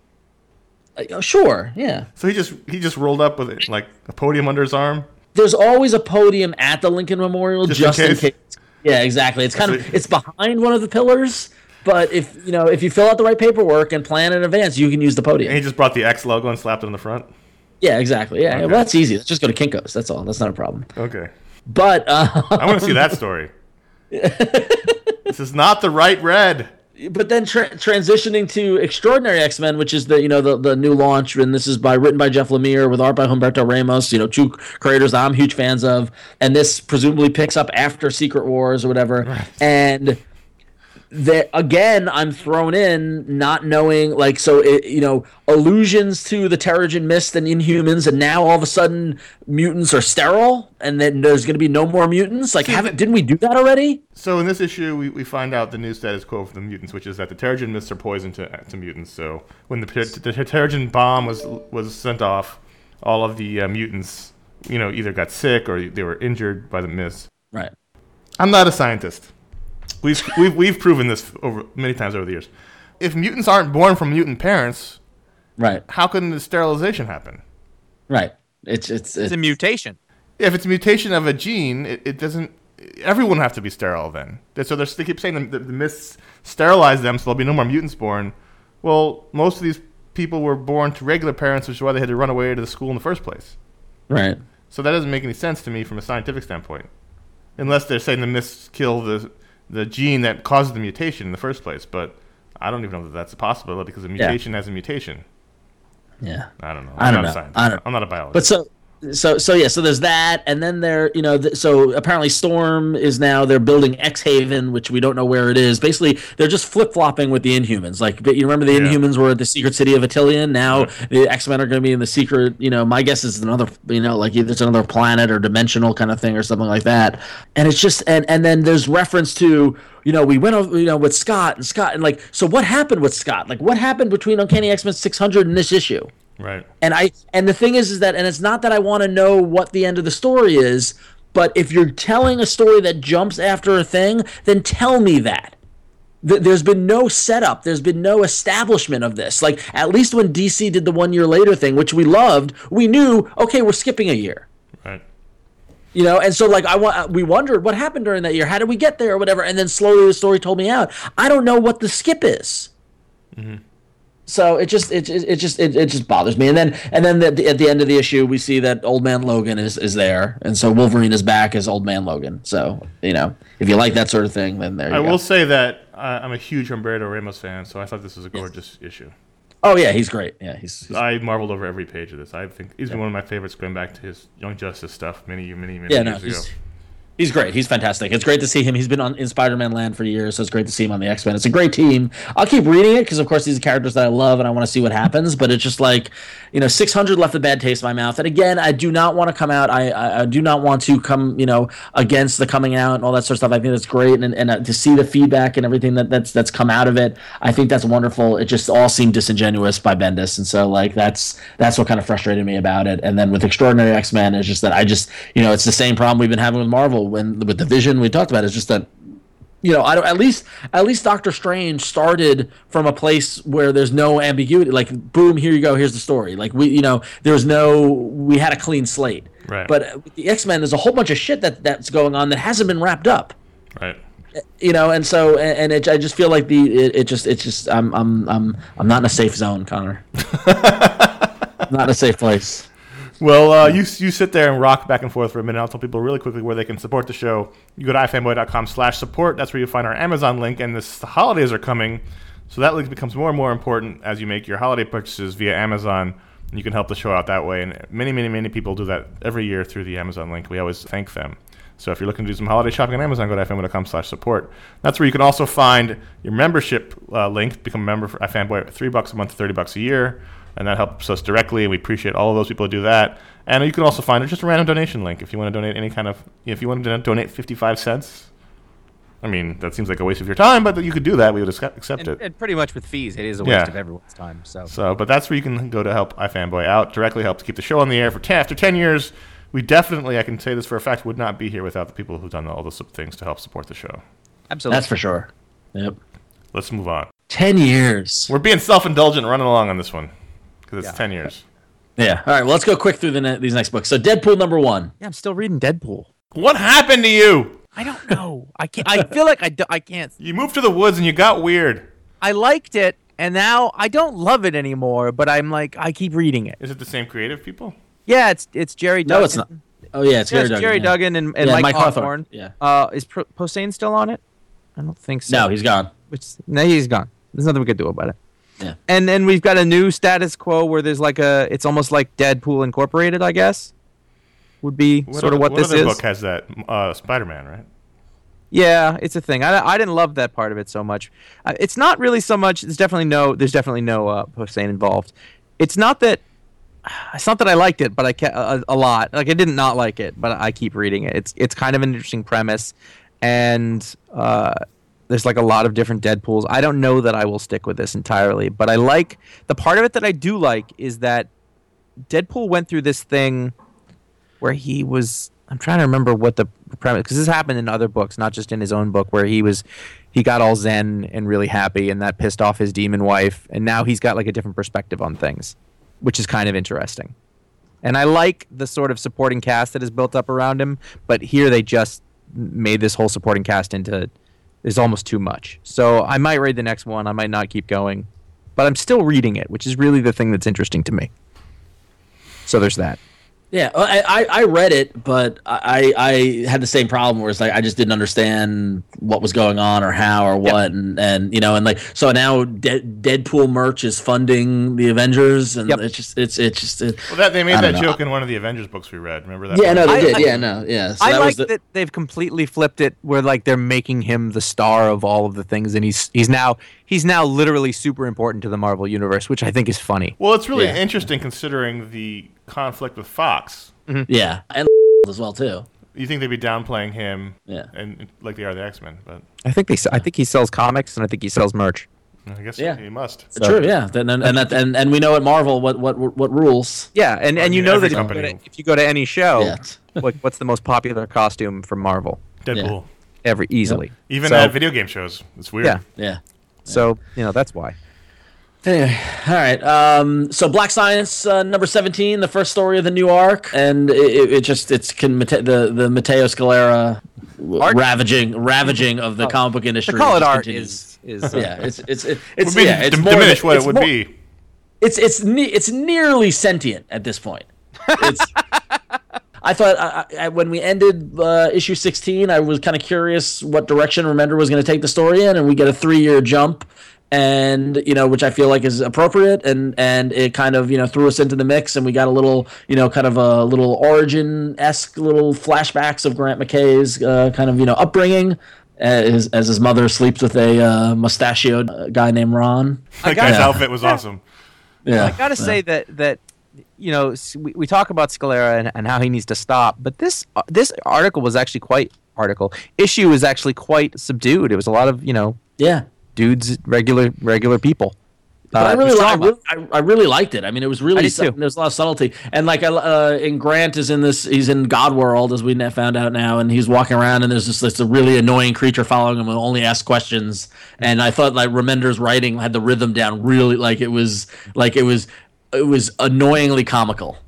Sure, yeah. So he just rolled up with like a podium under his arm. There's always a podium at the Lincoln Memorial just in case. Yeah, exactly. It's behind one of the pillars, but if you fill out the right paperwork and plan in advance, you can use the podium. And he just brought the X logo and slapped it on the front. Yeah, exactly. Yeah, okay. Well, that's easy. Let's just go to Kinko's. That's all. That's not a problem. Okay. But I want to see that story. This is not the right red. But then transitioning to Extraordinary X-Men, which is the new launch, and this is written by Jeff Lemire with art by Humberto Ramos, two creators that I'm huge fans of, and this presumably picks up after Secret Wars or whatever. Right. And again, I'm thrown in not knowing, allusions to the Terrigen Mist and Inhumans, and now all of a sudden mutants are sterile, and then there's going to be no more mutants. Like, didn't we do that already? So in this issue, we find out the new status quo for the mutants, which is that the Terrigen Mists are poison to mutants. So when the Terrigen bomb was sent off, all of the mutants, either got sick or they were injured by the mist. Right. I'm not a scientist. We've proven this many times over the years. If mutants aren't born from mutant parents, right, how can the sterilization happen? Right. It's a mutation. If it's a mutation of a gene, it doesn't. Everyone have to be sterile then. So they keep saying the mists sterilize them, so there'll be no more mutants born. Well, most of these people were born to regular parents, which is why they had to run away to the school in the first place. Right. So that doesn't make any sense to me from a scientific standpoint, unless they're saying the mists kill the gene that causes the mutation in the first place. But I don't even know that that's a possibility, because a mutation has a mutation. Yeah. I don't know. I'm not a biologist. But so there's that, and then so apparently Storm is now, they're building X-Haven, which we don't know where it is. Basically, they're just flip-flopping with the Inhumans. Like, you remember the Inhumans were at the secret city of Attilan? Now the X-Men are going to be in the secret, my guess is another, like either it's another planet or dimensional kind of thing or something like that. And it's just, and then there's reference to, we went over, with Scott, and like, so what happened with Scott? Like, what happened between Uncanny X-Men 600 and this issue? Right. And the thing is that, and it's not that I want to know what the end of the story is, but if you're telling a story that jumps after a thing, then tell me that. There's been no setup. There's been no establishment of this. Like, at least when DC did the 1 year later thing, which we loved, we knew, okay, we're skipping a year. Right. And so like we wondered what happened during that year. How did we get there or whatever? And then slowly the story told me out. I don't know what the skip is. Mm-hmm. So it just bothers me. And then at the end of the issue, we see that Old Man Logan is there, and so Wolverine is back as Old Man Logan. So if you like that sort of thing, then there you go. I will say that I'm a huge Humberto Ramos fan, so I thought this was a gorgeous issue. Oh yeah, he's great. Yeah, he's I marveled over every page of this. I think he's been one of my favorites, going back to his Young Justice stuff many years ago. He's great. He's fantastic. It's great to see him. He's been in Spider-Man land for years, so it's great to see him on the X-Men. It's a great team. I'll keep reading it because, of course, these are characters that I love and I want to see what happens. But it's just like, 600 left a bad taste in my mouth. And again, I do not want to come out. I do not want to come, against the coming out and all that sort of stuff. I think that's great, and to see the feedback and everything that's come out of it, I think that's wonderful. It just all seemed disingenuous by Bendis, and so like that's what kind of frustrated me about it. And then with Extraordinary X-Men, it's just that it's the same problem we've been having with Marvel. With the Vision we talked about, it's just that I don't, at least Doctor Strange started from a place where there's no ambiguity, like boom, here you go, here's the story, like we had a clean slate, right? But with the X-Men, there's a whole bunch of shit that's going on that hasn't been wrapped up, right? And so I just feel like I'm not in a safe zone, Connor. Not in a safe place. Well, you sit there and rock back and forth for a minute. I'll tell people really quickly where they can support the show. You go to ifanboy.com/support. That's where you find our Amazon link. And the holidays are coming, so that link becomes more and more important as you make your holiday purchases via Amazon. And you can help the show out that way. And many, many, many people do that every year through the Amazon link. We always thank them. So if you're looking to do some holiday shopping on Amazon, go to ifanboy.com/support. That's where you can also find your membership link. Become a member for iFanboy at $3 a month, $30 a year. And that helps us directly, and we appreciate all of those people who do that. And you can also find just a random donation link if you want to donate if you want to donate 55 cents. I mean, that seems like a waste of your time, but you could do that. We would accept it. And pretty much with fees, it is a waste of everyone's time. But that's where you can go to help iFanboy out. Directly help to keep the show on the air after 10 years. We definitely, I can say this for a fact, would not be here without the people who've done all those things to help support the show. Absolutely. That's for sure. Yep. Let's move on. 10 years. We're being self-indulgent running along on this one. Because it's 10 years. Yeah. All right. Well, let's go quick through these next books. So, Deadpool #1. Yeah, I'm still reading Deadpool. What happened to you? I don't know. I can't. I feel like I can't. You moved to the woods and you got weird. I liked it, and now I don't love it anymore. But I'm like, I keep reading it. Is it the same creative people? Yeah, it's Jerry Duggan. No, it's not. Oh yeah, it's Jerry Duggan and Mike Hawthorne. Yeah. Is Posehn still on it? I don't think so. No, he's gone. No, he's gone. There's nothing we could do about it. Yeah. And then we've got a new status quo where there's it's almost like Deadpool Incorporated, I guess, would be what this is. What other book has that? Spider-Man, right? Yeah, it's a thing. I didn't love that part of it so much. It's not really so much. There's definitely no Posehn involved. It's not that I liked it, but a lot. Like I did not like it, but I keep reading it. It's kind of an interesting premise, and there's like a lot of different Deadpools. I don't know that I will stick with this entirely, but I like the part of it that I do like is that Deadpool went through this thing where he was. I'm trying to remember what the premise, because this happened in other books, not just in his own book, where he got all zen and really happy, and that pissed off his demon wife, and now he's got like a different perspective on things, which is kind of interesting. And I like the sort of supporting cast that is built up around him, but here they just made this whole supporting cast into is almost too much. So I might read the next one. I might not keep going, but I'm still reading it, which is really the thing that's interesting to me. So there's that. Yeah, I read it, but I had the same problem where it's like I just didn't understand what was going on or how or what, and like so now Deadpool merch is funding the Avengers, and it's just they made that joke in one of the Avengers books we read. Remember that? Yeah, no, they did. So I like that they've completely flipped it, where like they're making him the star of all of the things, and he's now literally super important to the Marvel universe, which I think is funny. Well, it's really interesting considering the conflict with Fox. Mm-hmm. Yeah, and as well too. You think they'd be downplaying him? Yeah, and like they are the X-Men, but I think he sells comics, and I think he sells merch. I guess he must. True, yeah. And we know at Marvel what rules. Yeah, and that if you go to any show, what's the most popular costume from Marvel? Deadpool. Easily. Yep. Even at video game shows. It's weird. Yeah. So, that's why. Anyway, all right. So Black Science #17, the first story of the new arc, and the Matteo Scalera ravaging of the comic book industry. To call it art continues. is it's diminish what it would be. It's nearly sentient at this point. I thought when we ended issue 16, I was kind of curious what direction Remender was going to take the story in, and we get a 3-year jump. and which I feel like is appropriate, and it kind of threw us into the mix, and we got a little kind of a little Origin-esque little flashbacks of Grant McKay's kind of upbringing as his mother sleeps with a mustachioed guy named Ron. That guy's outfit was awesome. Yeah, I gotta say that we talk about Scalera and how he needs to stop, but this article was actually issue was actually quite subdued. It was a lot of dudes, regular people. But I really liked it. I mean, it was really there was a lot of subtlety, and like and Grant is in this. He's in God World, as we found out now, and he's walking around, and there's this a really annoying creature following him who only asks questions. And I thought like Remender's writing had the rhythm down really, like it was annoyingly comical.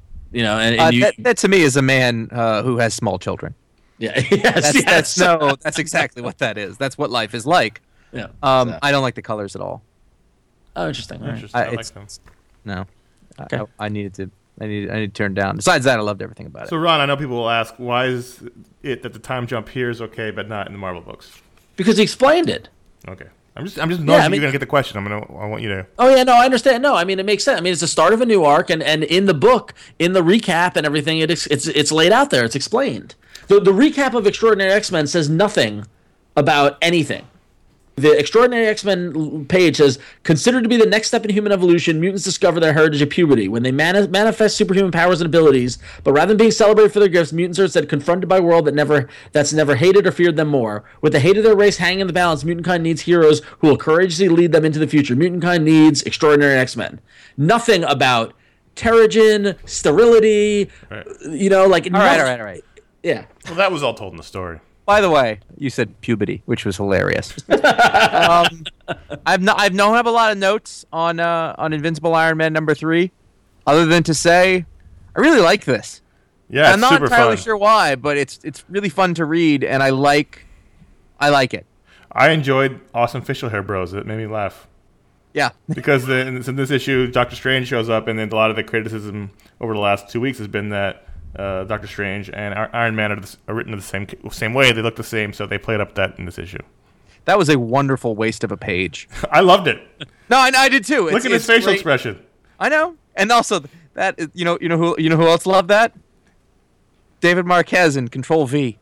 That to me is a man who has small children. Yeah, yes, that's exactly what that is. That's what life is like. Yeah. I don't like the colors at all. Oh, interesting. I like them. No. Okay. I need to turn down. Besides that, I loved everything about it. So, Ron, I know people will ask, why is it that the time jump here is okay, but not in the Marvel books? Because he explained it. Okay. I'm just noticing you're gonna get the question. I want you to. Oh yeah, no, I understand. No, I mean it makes sense. I mean it's the start of a new arc, and in the book, in the recap and everything, it's laid out there. It's explained. The recap of Extraordinary X-Men says nothing about anything. The Extraordinary X-Men page says, considered to be the next step in human evolution, mutants discover their heritage of puberty. When they manifest superhuman powers and abilities, but rather than being celebrated for their gifts, mutants are instead confronted by a world that's never hated or feared them more. With the hate of their race hanging in the balance, mutant kind needs heroes who will courageously lead them into the future. Mutant kind needs Extraordinary X-Men. Nothing about Terrigen, sterility, Right. All right. Yeah. Well, that was all told in the story. By the way, you said puberty, which was hilarious. I don't have a lot of notes on Invincible Iron Man #3, other than to say I really like this. Yeah, I'm not super entirely fun. sure why, but it's really fun to read, and I like it. I enjoyed Awesome Facial Hair Bros. It made me laugh. Yeah. Because in this issue, Doctor Strange shows up, and then a lot of the criticism over the last 2 weeks has been that Doctor Strange and Iron Man are written the same way. They look the same, so they played up that in this issue. That was a wonderful waste of a page. I loved it. No, I did too. Look at his facial expression. I know, and also that is, you know who else loved that? David Marquez in Control V.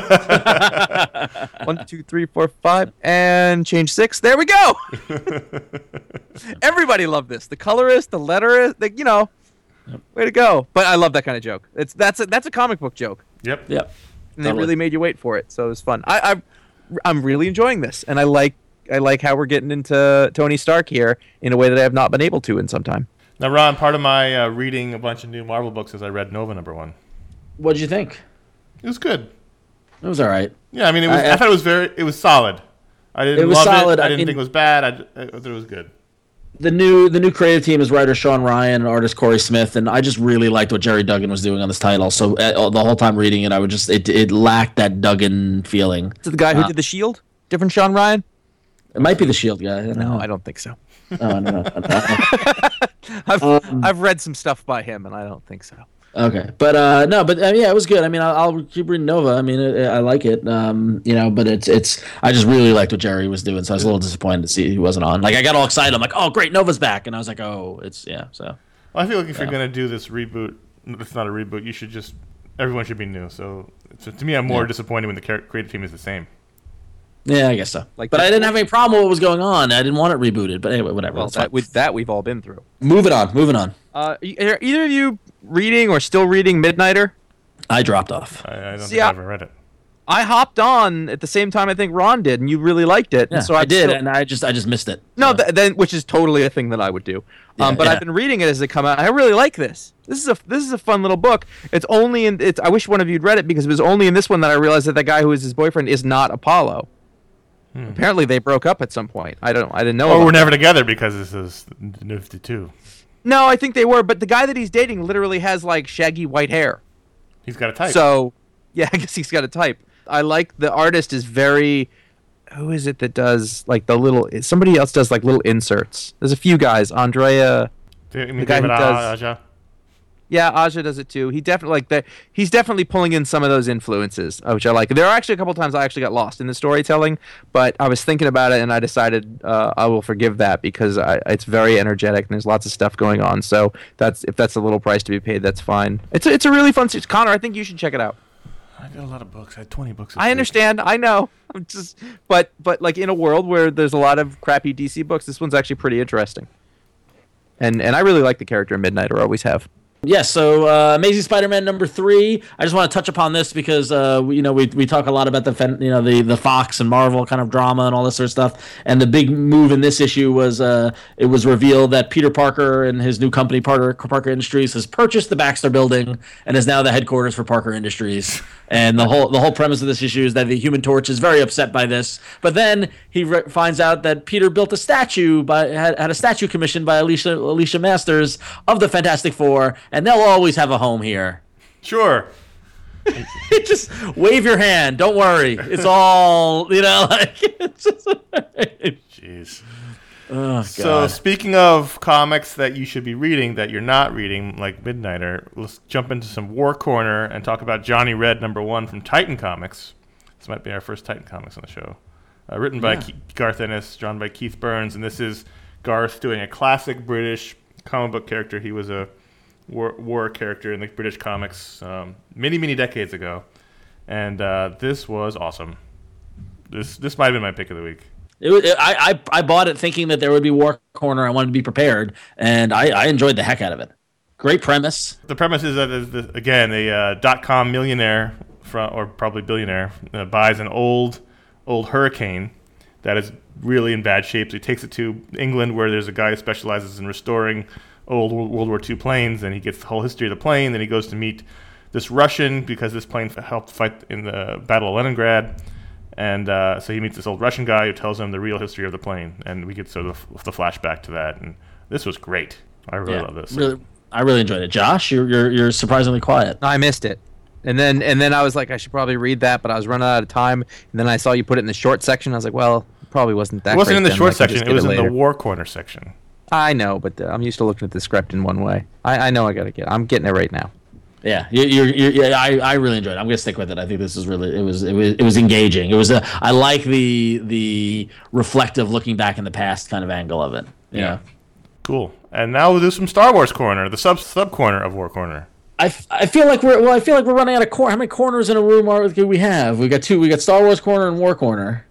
1, 2, 3, 4, 5, and change 6. There we go. Everybody loved this. The colorist, the letterist, way to go. But I love that kind of joke. That's a comic book joke. Yep. And they really made you wait for it, so it was fun. I'm really enjoying this, and I like how we're getting into Tony Stark here in a way that I have not been able to in some time. Now, Ron, part of my reading a bunch of new Marvel books is I read Nova #1. What'd you think? It was good. It was all right. Yeah, I mean, I thought it was solid. I didn't love it. I didn't think it was bad. I thought it was good. The new creative team is writer Sean Ryan and artist Corey Smith, and I just really liked what Jerry Duggan was doing on this title. So the whole time reading it, I would just it lacked that Duggan feeling. Is it the guy who did the Shield? Different Sean Ryan? It might be the Shield guy. No, I don't think so. Oh, no. I've read some stuff by him, and I don't think so. Okay, but yeah, it was good. I mean, I'll keep reading Nova. I mean, I like it. But it's. I just really liked what Jerry was doing, so I was a little disappointed to see he wasn't on. Like, I got all excited. I'm like, oh, great, Nova's back, and I was like, oh, it's So. Well, I feel like if you're gonna do this reboot, it's not a reboot. You should everyone should be new. So to me, I'm more disappointed when the creative team is the same. Yeah, I guess so. But I didn't have any problem with what was going on. I didn't want it rebooted. But anyway, whatever. Well, that we've all been through. Moving on. Are either of you reading or still reading Midnighter? I dropped off. I don't think I ever read it. I hopped on at the same time I think Ron did, and you really liked it. Yeah, and so I did, and I just missed it. No, then which is totally a thing that I would do. But I've been reading it as it come out. I really like this. This is a fun little book. It's only in I wish one of you'd read it because it was only in this one that I realized that the guy who is his boyfriend is not Apollo. Apparently they broke up at some point. I didn't know. Or we're never together because this is New 52. No, I think they were, but the guy that he's dating literally has like shaggy white hair. He's got a type. So, yeah, I guess he's got a type. I like the artist is very. Who is it that does like the little? Somebody else does like little inserts. There's a few guys. Andrea. You mean the guy David who does. Aja? Yeah, Aja does it too. He definitely he's definitely pulling in some of those influences, which I like. There are actually a couple times I actually got lost in the storytelling, but I was thinking about it and I decided I will forgive that because it's very energetic and there's lots of stuff going on. So if that's a little price to be paid, that's fine. It's a really fun series. Connor, I think you should check it out. I got a lot of books. I had 20 books. I understand. I know. I'm just, but like in a world where there's a lot of crappy DC books, this one's actually pretty interesting. And I really like the character in Midnighter. Always have. Yeah, so Amazing Spider-Man number 3. I just want to touch upon this because we talk a lot about the Fox and Marvel kind of drama and all this sort of stuff. And the big move in this issue was it was revealed that Peter Parker and his new company Parker Industries has purchased the Baxter Building and is now the headquarters for Parker Industries. And the whole premise of this issue is that the Human Torch is very upset by this. But then he finds out that Peter built a statue had a statue commissioned by Alicia Masters of the Fantastic Four. And they'll always have a home here. Sure. Just wave your hand. Don't worry. It's all, it's just... Jeez. Oh, God. So speaking of comics that you should be reading that you're not reading, like Midnighter, let's jump into some War Corner and talk about Johnny Red #1 from Titan Comics. This might be our first Titan Comics on the show. Written by Garth Ennis, drawn by Keith Burns, and this is Garth doing a classic British comic book character. He was a war character in the British comics many decades ago, and this was awesome. This might have been my pick of the week. I bought it thinking that there would be War Corner. I wanted to be prepared, and I enjoyed the heck out of it. Great premise. The premise is that again a .com millionaire or probably billionaire buys an old Hurricane that is really in bad shape. So he takes it to England, where there's a guy who specializes in restoring old World War II planes, and he gets the whole history of the plane. Then he goes to meet this Russian because this plane helped fight in the Battle of Leningrad, and so he meets this old Russian guy who tells him the real history of the plane, and we get sort of the flashback to that. And this was great. I really love this. I really enjoyed it. Josh, you're surprisingly quiet. I missed it. And then I was like, I should probably read that, but I was running out of time. And then I saw you put it in the short section. I was like, well, it probably wasn't that. It wasn't great in the then. short I can just section. It get was in later. the War Corner section. I know, but I'm used to looking at the script in one way. I know I'm getting it right now. Yeah, I really enjoyed it. I'm gonna stick with it. I think this is really it was engaging. I like the reflective, looking back in the past kind of angle of it. Yeah, cool. And now we'll do some Star Wars Corner, the sub corner of War Corner. I feel like we're running out of corner. How many corners in a room do we have? We got 2. We got Star Wars Corner and War Corner.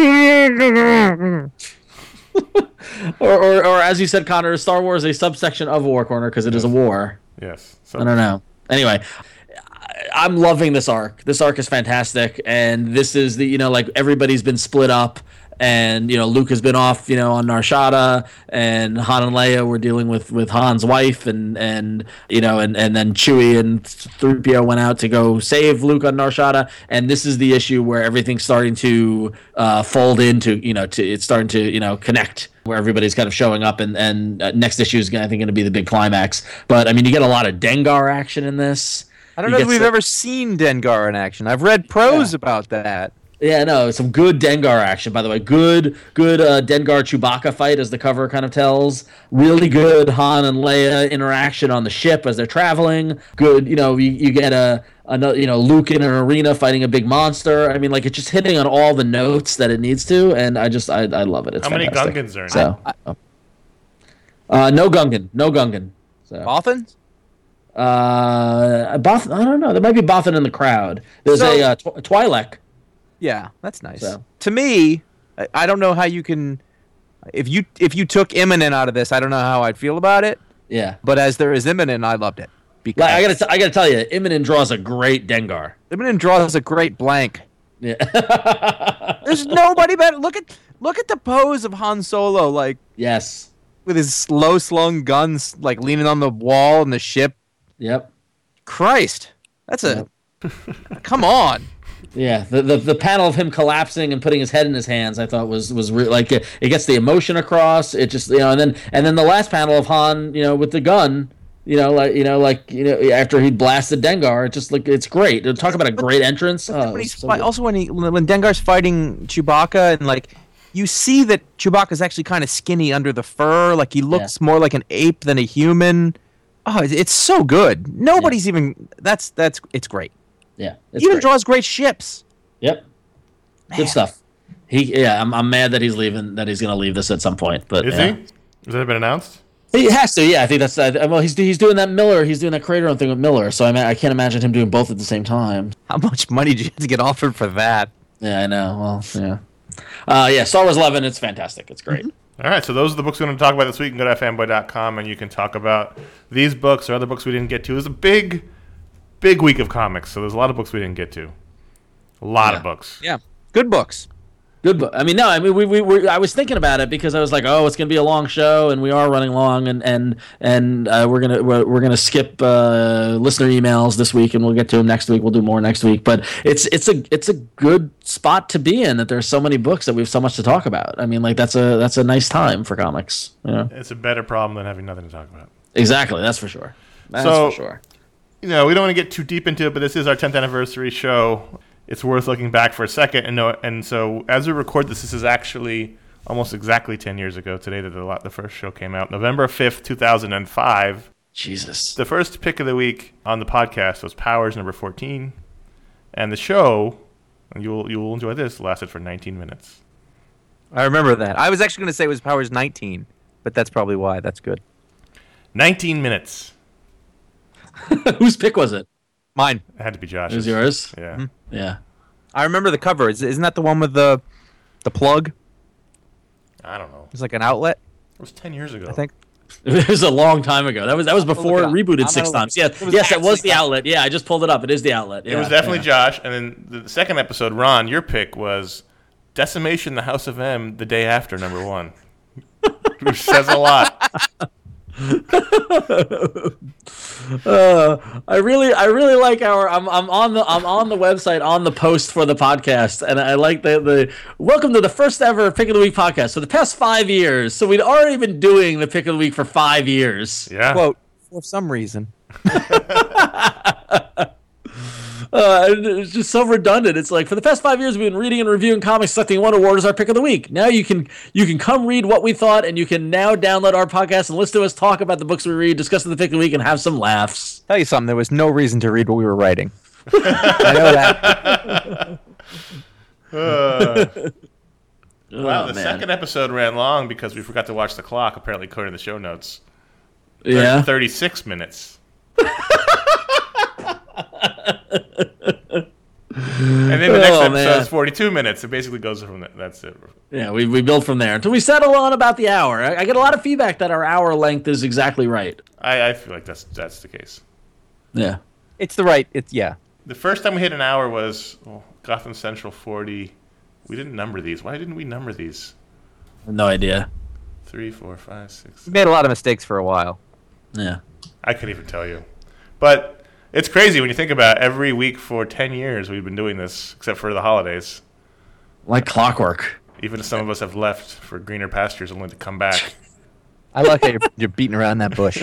or as you said, Connor, Star Wars is a subsection of War Corner because it is a war. Yes. I don't know. Anyway, I'm loving this arc. This arc is fantastic, and this is everybody's been split up, and Luke has been off on Nar Shaddaa, and Han and Leia were dealing with Han's wife, and then Chewie and 3PO went out to go save Luke on Nar Shaddaa, and this is the issue where everything's starting to fold into it's starting to connect, where everybody's kind of showing up, and next issue is I think going to be the big climax. But I mean, you get a lot of Dengar action in this. I don't know if we've ever seen Dengar in action. I've read prose about that. Yeah, no, some good Dengar action, by the way. Good Dengar Chewbacca fight, as the cover kind of tells. Really good Han and Leia interaction on the ship as they're traveling. Good, you get Luke in an arena fighting a big monster. I mean, it's just hitting on all the notes that it needs to, and I love it. It's How fantastic. many Gungans are in it? No Gungan. So. Bothans? I don't know. There might be Bothan in the crowd. There's a Twi'lek. Yeah, that's nice. So. To me, I don't know how you can. If you took Imminent out of this, I don't know how I'd feel about it. Yeah, but as there is Imminent, I loved it. Because I gotta tell you, Imminent draws a great Dengar. Imminent draws a great blank. Yeah, there's nobody better. Look at the pose of Han Solo, yes, with his low slung guns, leaning on the wall in the ship. Yep. Christ, that's come on. Yeah, the panel of him collapsing and putting his head in his hands, I thought was it gets the emotion across. It just and then the last panel of Han, with the gun, after he blasted Dengar, it just it's great. Talk about a great entrance. When Dengar's fighting Chewbacca, and you see that Chewbacca's actually kind of skinny under the fur, he looks more like an ape than a human. Oh, it's so good. Nobody's even. That's it's great. Yeah, He even great. draws great ships. Yep, good stuff. I'm mad that he's leaving. That he's going to leave this at some point. But Is he? Has that been announced? He has to. Yeah, I think that's. Well, he's doing that Miller. He's doing that Crater thing with Miller. So I can't imagine him doing both at the same time. How much money did you have to get offered for that? Yeah, I know. Well, yeah. Star Wars 11. It's fantastic. It's great. All right, so those are the books we're going to talk about this week. You can go to fanboy.com and you can talk about these books or other books we didn't get to. It was a big week of comics, so there's a lot of books we didn't get to. A lot of books. Yeah, good books. Good book. I mean, no. I mean, I was thinking about it because I was like, oh, it's gonna be a long show, and we are running long, and we're gonna skip listener emails this week, and we'll get to them next week. We'll do more next week. But it's a good spot to be in that there's so many books that we have so much to talk about. I mean, like that's a nice time for comics. You know? It's a better problem than having nothing to talk about. Exactly. That's for sure. That's So- for sure. We don't want to get too deep into it, but this is our 10th anniversary show. It's worth looking back for a second. And so as we record this is actually almost exactly 10 years ago today that the first show came out. November 5th, 2005. Jesus. The first pick of the week on the podcast was Powers number 14. And the show, and you will enjoy this, lasted for 19 minutes. I remember that. I was actually going to say it was Powers 19, but that's probably why. That's good. 19 minutes. Whose pick was it? Mine. It had to be Josh's. It was yours. Yeah. Mm-hmm. Yeah. I remember the cover. Isn't that the one with the plug? I don't know. It's like an outlet, It was 10 years ago. I think. It was a long time ago. That was before it up. rebooted I'm 6 gonna times. look. Yes, It was yes, it was actually the outlet. Yeah, I just pulled it up. It is the outlet. It was definitely Josh. And then the second episode, Ron, your pick was Decimation the House of M the day after number 1. Which says a lot. I really like I'm on the website on the post for the podcast, and I like the welcome to the first ever pick of the week podcast. So the past 5 years, so we'd already been doing the pick of the week for 5 years. Yeah. Quote, for some reason. It's just so redundant. It's like for the past 5 years we've been reading and reviewing comics, selecting one award as our pick of the week. Now you can come read what we thought, and you can now download our podcast and listen to us talk about the books we read, discuss the pick of the week, and have some laughs. Tell you something, there was no reason to read what we were writing. I know that. Wow, the second episode ran long because we forgot to watch the clock, apparently according to the show notes. Yeah. 36 minutes. And then the next episode is 42 minutes. It basically goes from that. That's it. Yeah, we build from there until we settle on about the hour. I get a lot of feedback that our hour length is exactly right. I feel like that's the case. Yeah. It's the right. Yeah. The first time we hit an hour was Gotham Central 40. We didn't number these. Why didn't we number these? No idea. 3, 4, 5, 6. We made a lot of mistakes for a while. Yeah. I couldn't even tell you. But it's crazy when you think about it. Every week for 10 years we've been doing this, except for the holidays. Like clockwork. Even if some of us have left for greener pastures only to come back. I like how you're beating around that bush.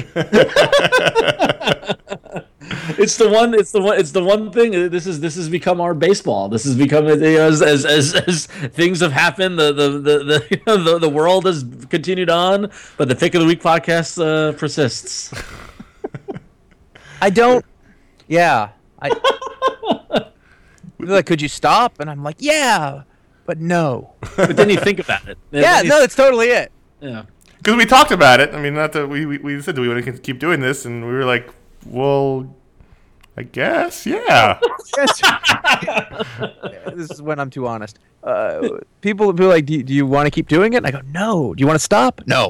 It's the one thing. This has become our baseball. This has become as things have happened. The world has continued on, but the pick of the week podcast persists. I don't. Yeah. They're like, could you stop? And I'm like, yeah, but no. But then you think about it. Yeah, no, that's totally it. Yeah. Because we talked about it. I mean, not that we said, do we want to keep doing this? And we were like, well, I guess, yeah. This is when I'm too honest. People will be like, do you want to keep doing it? And I go, no. Do you want to stop? No.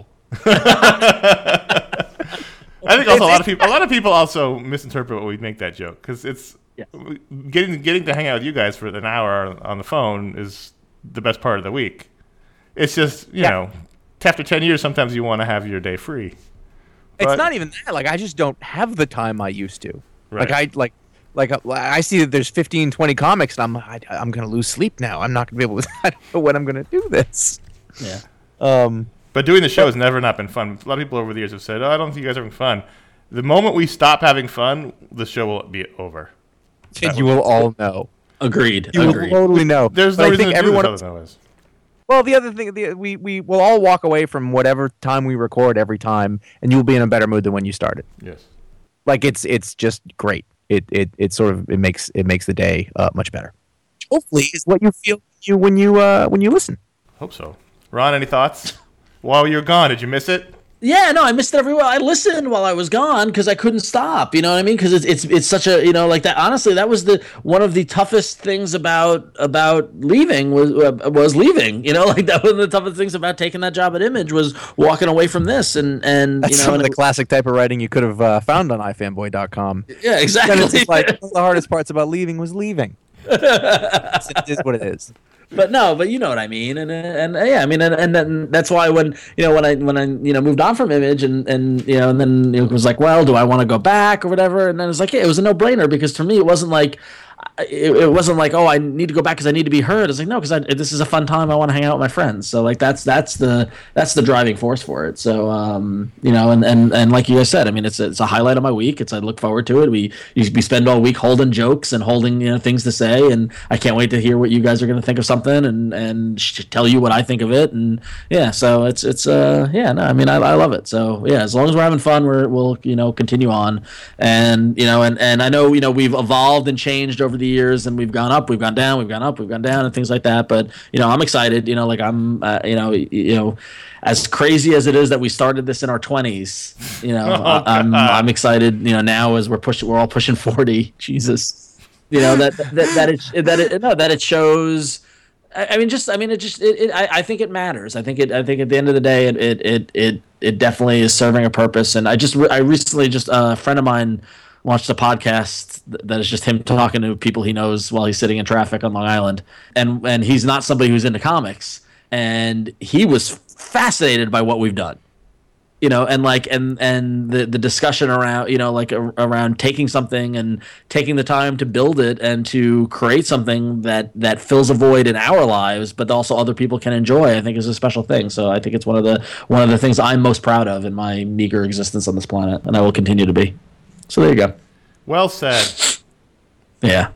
I think also a lot of people also misinterpret when we make that joke because it's getting to hang out with you guys for an hour on the phone is the best part of the week. It's just you know, after 10 years, sometimes you want to have your day free. But It's not even that. Like, I just don't have the time I used to. Right. I see that there's 15, 20 comics, and I'm gonna lose sleep now. I'm not gonna be able to. I don't know when I'm gonna do this. Yeah. But doing the show has never not been fun. A lot of people over the years have said, "Oh, I don't think you guys are having fun." The moment we stop having fun, the show will be over. And you will all know. Agreed. You will totally know. There's But no I reason think to do everyone. this otherwise. Well, the other thing, we will all walk away from whatever time we record every time, and you will be in a better mood than when you started. Yes. Like it's just great. It sort of it makes the day much better. Hopefully, is what you feel when you listen. Hope so. Ron, any thoughts? While you're gone, did you miss it? Yeah, no, I missed it everywhere. I listened while I was gone because I couldn't stop. You know what I mean? Because it's such a, like that. Honestly, that was one of the toughest things about leaving was leaving. Like that was one of the toughest things about taking that job at Image was walking away from this and that's some of the classic type of writing you could have found on ifanboy.com. Yeah, exactly. And it's like one of the hardest parts about leaving was leaving. It is what it is. But you know what I mean, and yeah, I mean, and then that's why when I moved on from Image and then it was like, well, do I want to go back or whatever, and then it was like, yeah, it was a no-brainer because to me it wasn't like oh, I need to go back because I need to be heard. It's like, no, because this is a fun time. I want to hang out with my friends. So like that's the driving force for it. So and like you guys said, I mean, it's a highlight of my week. I look forward to it. We spend all week holding jokes and holding things to say, and I can't wait to hear what you guys are going to think of something and tell you what I think of it. And yeah, so it's yeah, no, I mean, I love it. So yeah, as long as we're having fun, we'll continue on, and and I know we've evolved and changed over the years, and we've gone up, we've gone down, we've gone up, we've gone down, and things like that. But I'm excited. Like I'm, as crazy as it is that we started this in our 20s, I'm excited. Now as we're all pushing 40. Jesus, that it shows. I think it matters. I think at the end of the day, it definitely is serving a purpose. And I recently a friend of mine launched a podcast that is just him talking to people he knows while he's sitting in traffic on Long Island. And he's not somebody who's into comics. And he was fascinated by what we've done. And the discussion around, around taking something and taking the time to build it and to create something that fills a void in our lives, but also other people can enjoy, I think is a special thing. So I think it's one of the things I'm most proud of in my meager existence on this planet, and I will continue to be. So there you go. Well said. Yeah.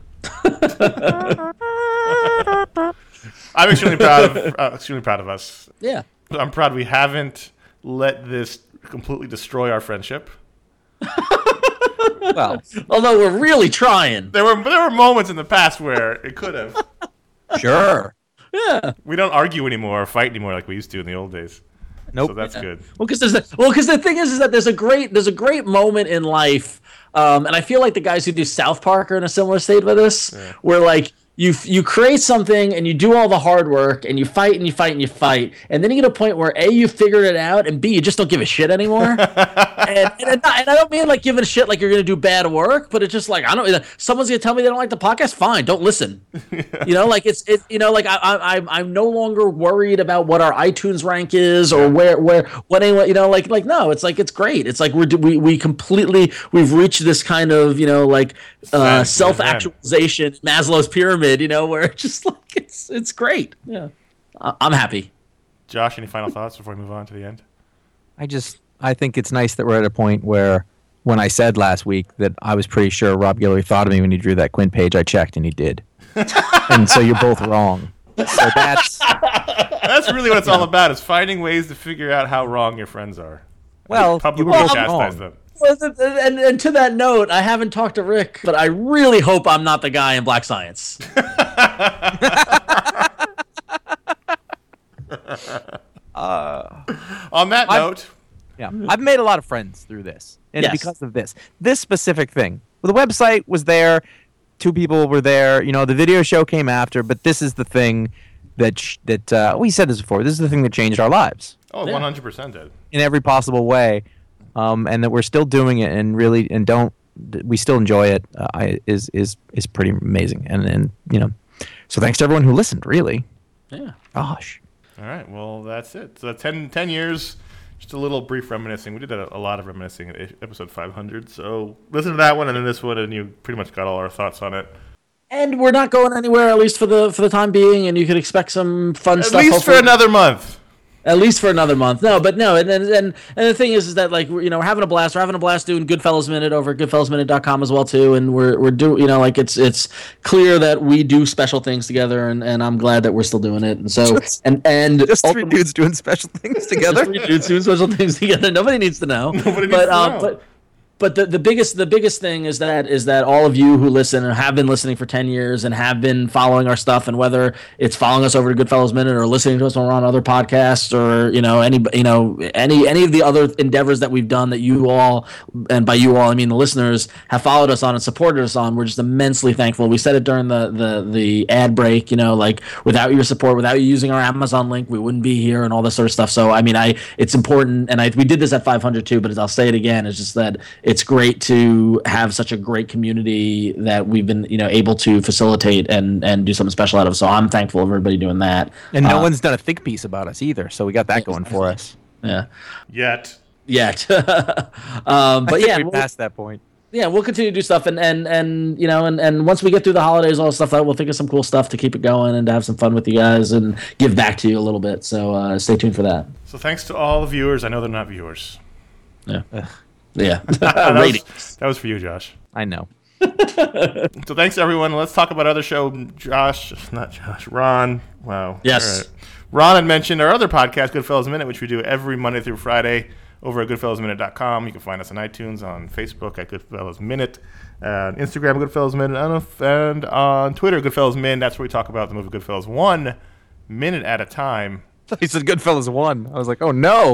I'm extremely proud of us. Yeah. I'm proud we haven't let this completely destroy our friendship. Well, although we're really trying. There were moments in the past where it could have. Sure. Yeah. We don't argue anymore or fight anymore like we used to in the old days. Nope. So that's good. Well, because the thing is that there's a great moment in life, and I feel like the guys who do South Park are in a similar state with this, where like you create something and you do all the hard work and you fight and you fight and you fight, and then you get a point where A, you figured it out, and B, you just don't give a shit anymore. and I don't mean like giving a shit like you're gonna do bad work, but it's just like someone's gonna tell me they don't like the podcast, fine, don't listen. Like I'm no longer worried about what our iTunes rank is or what anyone like no, it's like it's great. It's like we've reached this kind of self-actualization, Maslow's pyramid, where it's just like it's great. Yeah, I'm happy. Josh, any final thoughts before we move on to the end? I think it's nice that we're at a point where when I said last week that I was pretty sure Rob Guillory thought of me when he drew that Quint page, I checked and he did. And so you're both wrong. So that's really what it's all about, is finding ways to figure out how wrong your friends are. Well, publicly chastise them. And to that note, I haven't talked to Rick, but I really hope I'm not the guy in Black Science. On that note, I've made a lot of friends through this, and Yes. because of this specific thing. Well, the website was there, 2 people were there. The video show came after, but this is the thing that we said this before. This is the thing that changed our lives. Oh, 100% did. In every possible way. And that we're still doing it and we still enjoy it is pretty amazing. And so thanks to everyone who listened, really. Yeah. Gosh. All right. Well, that's it. So 10 years, just a little brief reminiscing. We did a lot of reminiscing at episode 500. So listen to that one and then this one, and you pretty much got all our thoughts on it. And we're not going anywhere, at least for the time being, and you can expect some fun stuff. At least for another month. At least for another month. No, and the thing is that like we're having a blast. We're having a blast doing Goodfellas Minute over at goodfellasminute.com as well too. And we're doing it's clear that we do special things together, and I'm glad that we're still doing it. And so and just 3 dudes doing special things together. Just 3 dudes doing special things together. Nobody needs to know. Nobody needs to know. But the biggest thing is that all of you who listen and have been listening for 10 years and have been following our stuff, and whether it's following us over to Goodfellas Minute or listening to us when we're on other podcasts, or any of the other endeavors that we've done that you all, and by you all I mean the listeners, have followed us on and supported us on, we're just immensely thankful. We said it during the ad break, like without your support, without you using our Amazon link, we wouldn't be here and all this sort of stuff. So I mean, it's important, and we did this at 500 too, but I'll say it again, it's just that it's great to have such a great community that we've been able to facilitate and do something special out of. So I'm thankful for everybody doing that. And no one's done a think piece about us either, so we got that going for us. Yeah. Yet. But yeah, we passed that point. Yeah, we'll continue to do stuff, and once we get through the holidays, all the stuff, we'll think of some cool stuff to keep it going and to have some fun with you guys and give back to you a little bit. So stay tuned for that. So thanks to all the viewers. I know they're not viewers. Yeah. Yeah. that was for you, Josh. I know. So thanks, everyone. Let's talk about other show. Ron. Wow. Yes. Right. Ron had mentioned our other podcast, Goodfellas Minute, which we do every Monday through Friday over at goodfellasminute.com. You can find us on iTunes, on Facebook at Goodfellas Minute, Instagram Goodfellas Minute, and on Twitter Goodfellas Min. That's where we talk about the movie Goodfellas 1 minute at a time. He said Goodfellas 1. I was like, oh no.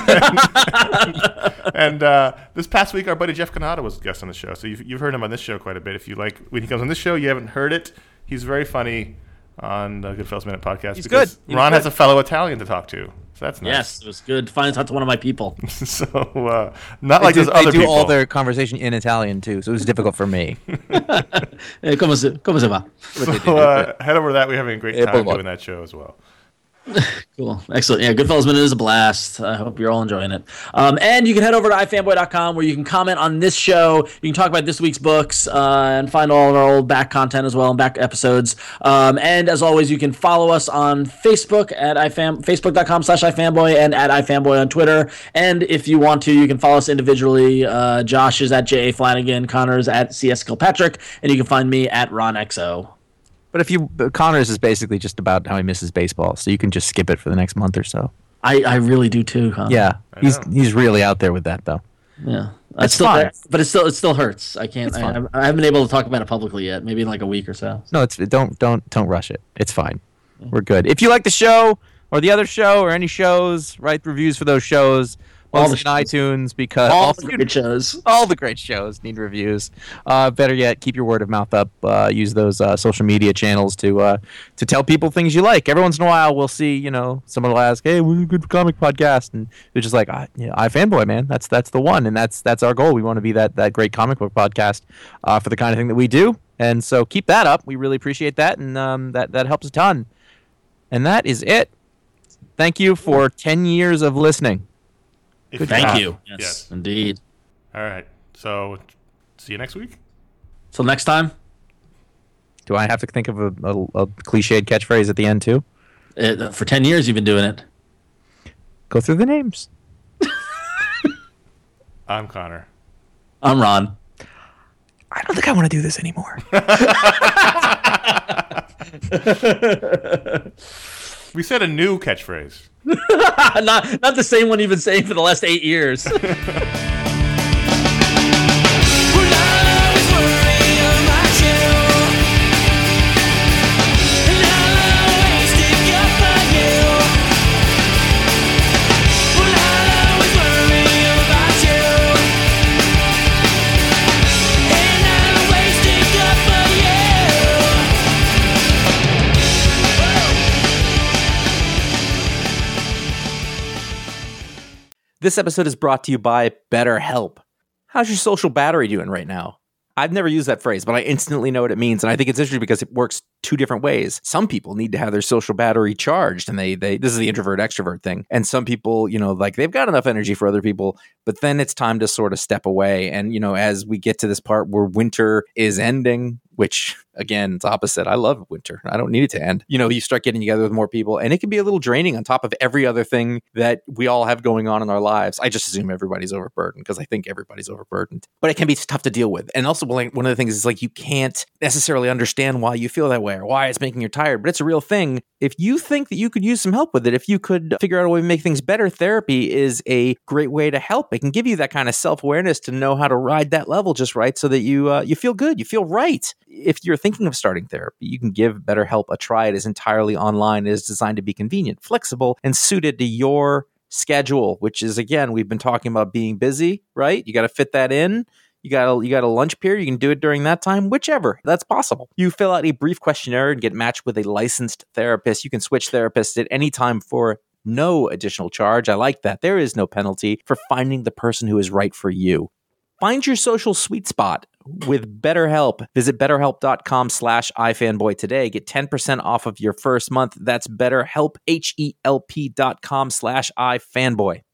And this past week, our buddy Jeff Canada was a guest on the show. So you've heard him on this show quite a bit. If you like when he comes on this show, you haven't heard it. He's very funny on the Goodfellas Minute podcast. He's good. Ron has a fellow Italian to talk to. So that's nice. Yes, it was good to finally talk to one of my people. So not like those other people. They do all their conversation in Italian too, so it was difficult for me. Come se va? So head over to that. We're having a great time doing that show as well. Cool. Excellent. Yeah, Goodfellas Minute is a blast. I hope you're all enjoying it. And you can head over to ifanboy.com where you can comment on this show. You can talk about this week's books and find all of our old back content as well and back episodes. And as always, you can follow us on Facebook at facebook.com/ifanboy and at ifanboy on Twitter. And if you want to, you can follow us individually. Josh is at J.A. Flanagan, Connor's at C.S. Kilpatrick, and you can find me at RonXO. But Connor's is basically just about how he misses baseball, so you can just skip it for the next month or so. I really do too, Connor. Yeah, he's really out there with that though. Yeah, it's fine, but it still hurts. I can't. I haven't been able to talk about it publicly yet. Maybe in like a week or so. No, don't rush it. It's fine. Yeah. We're good. If you like the show or the other show or any shows, write reviews for those shows. All the iTunes, because all the great shows need reviews. Better yet, keep your word of mouth up. Use those social media channels to tell people things you like. Every once in a while, we'll see someone will ask, "Hey, we're a good comic podcast," and you're just like, "iFanboy, man, that's the one," and that's our goal. We want to be that great comic book podcast for the kind of thing that we do, and so keep that up. We really appreciate that, and that helps a ton. And that is it. Thank you for 10 years of listening. Thank you. Yes, indeed. All right. So, see you next week. Till next time. Do I have to think of a cliched catchphrase at the end, too? For 10 years, you've been doing it. Go through the names. I'm Connor. I'm Ron. I don't think I want to do this anymore. We said a new catchphrase. not the same one you've been saying for the last 8 years. This episode is brought to you by BetterHelp. How's your social battery doing right now? I've never used that phrase, but I instantly know what it means. And I think it's interesting because it works two different ways. Some people need to have their social battery charged, and they this is the introvert extrovert thing. And some people, they've got enough energy for other people, but then it's time to sort of step away. And, as we get to this part where winter is ending, which again, it's opposite. I love winter. I don't need it to end. You start getting together with more people, and it can be a little draining on top of every other thing that we all have going on in our lives. I just assume everybody's overburdened because I think everybody's overburdened, but it can be tough to deal with. And also, one of the things is you can't necessarily understand why you feel that way or why it's making you tired, but it's a real thing. If you think that you could use some help with it, if you could figure out a way to make things better, therapy is a great way to help. It can give you that kind of self-awareness to know how to ride that level just right so that you feel good, you feel right. If you're thinking of starting therapy, you can give BetterHelp a try. It is entirely online. It is designed to be convenient, flexible, and suited to your schedule, which is, again, we've been talking about being busy, right? You got to fit that in. You got a lunch period. You can do it during that time, whichever. That's possible. You fill out a brief questionnaire and get matched with a licensed therapist. You can switch therapists at any time for no additional charge. I like that. There is no penalty for finding the person who is right for you. Find your social sweet spot with BetterHelp. Visit BetterHelp.com/iFanboy today. Get 10% off of your first month. That's BetterHelp, HELP.com/iFanboy.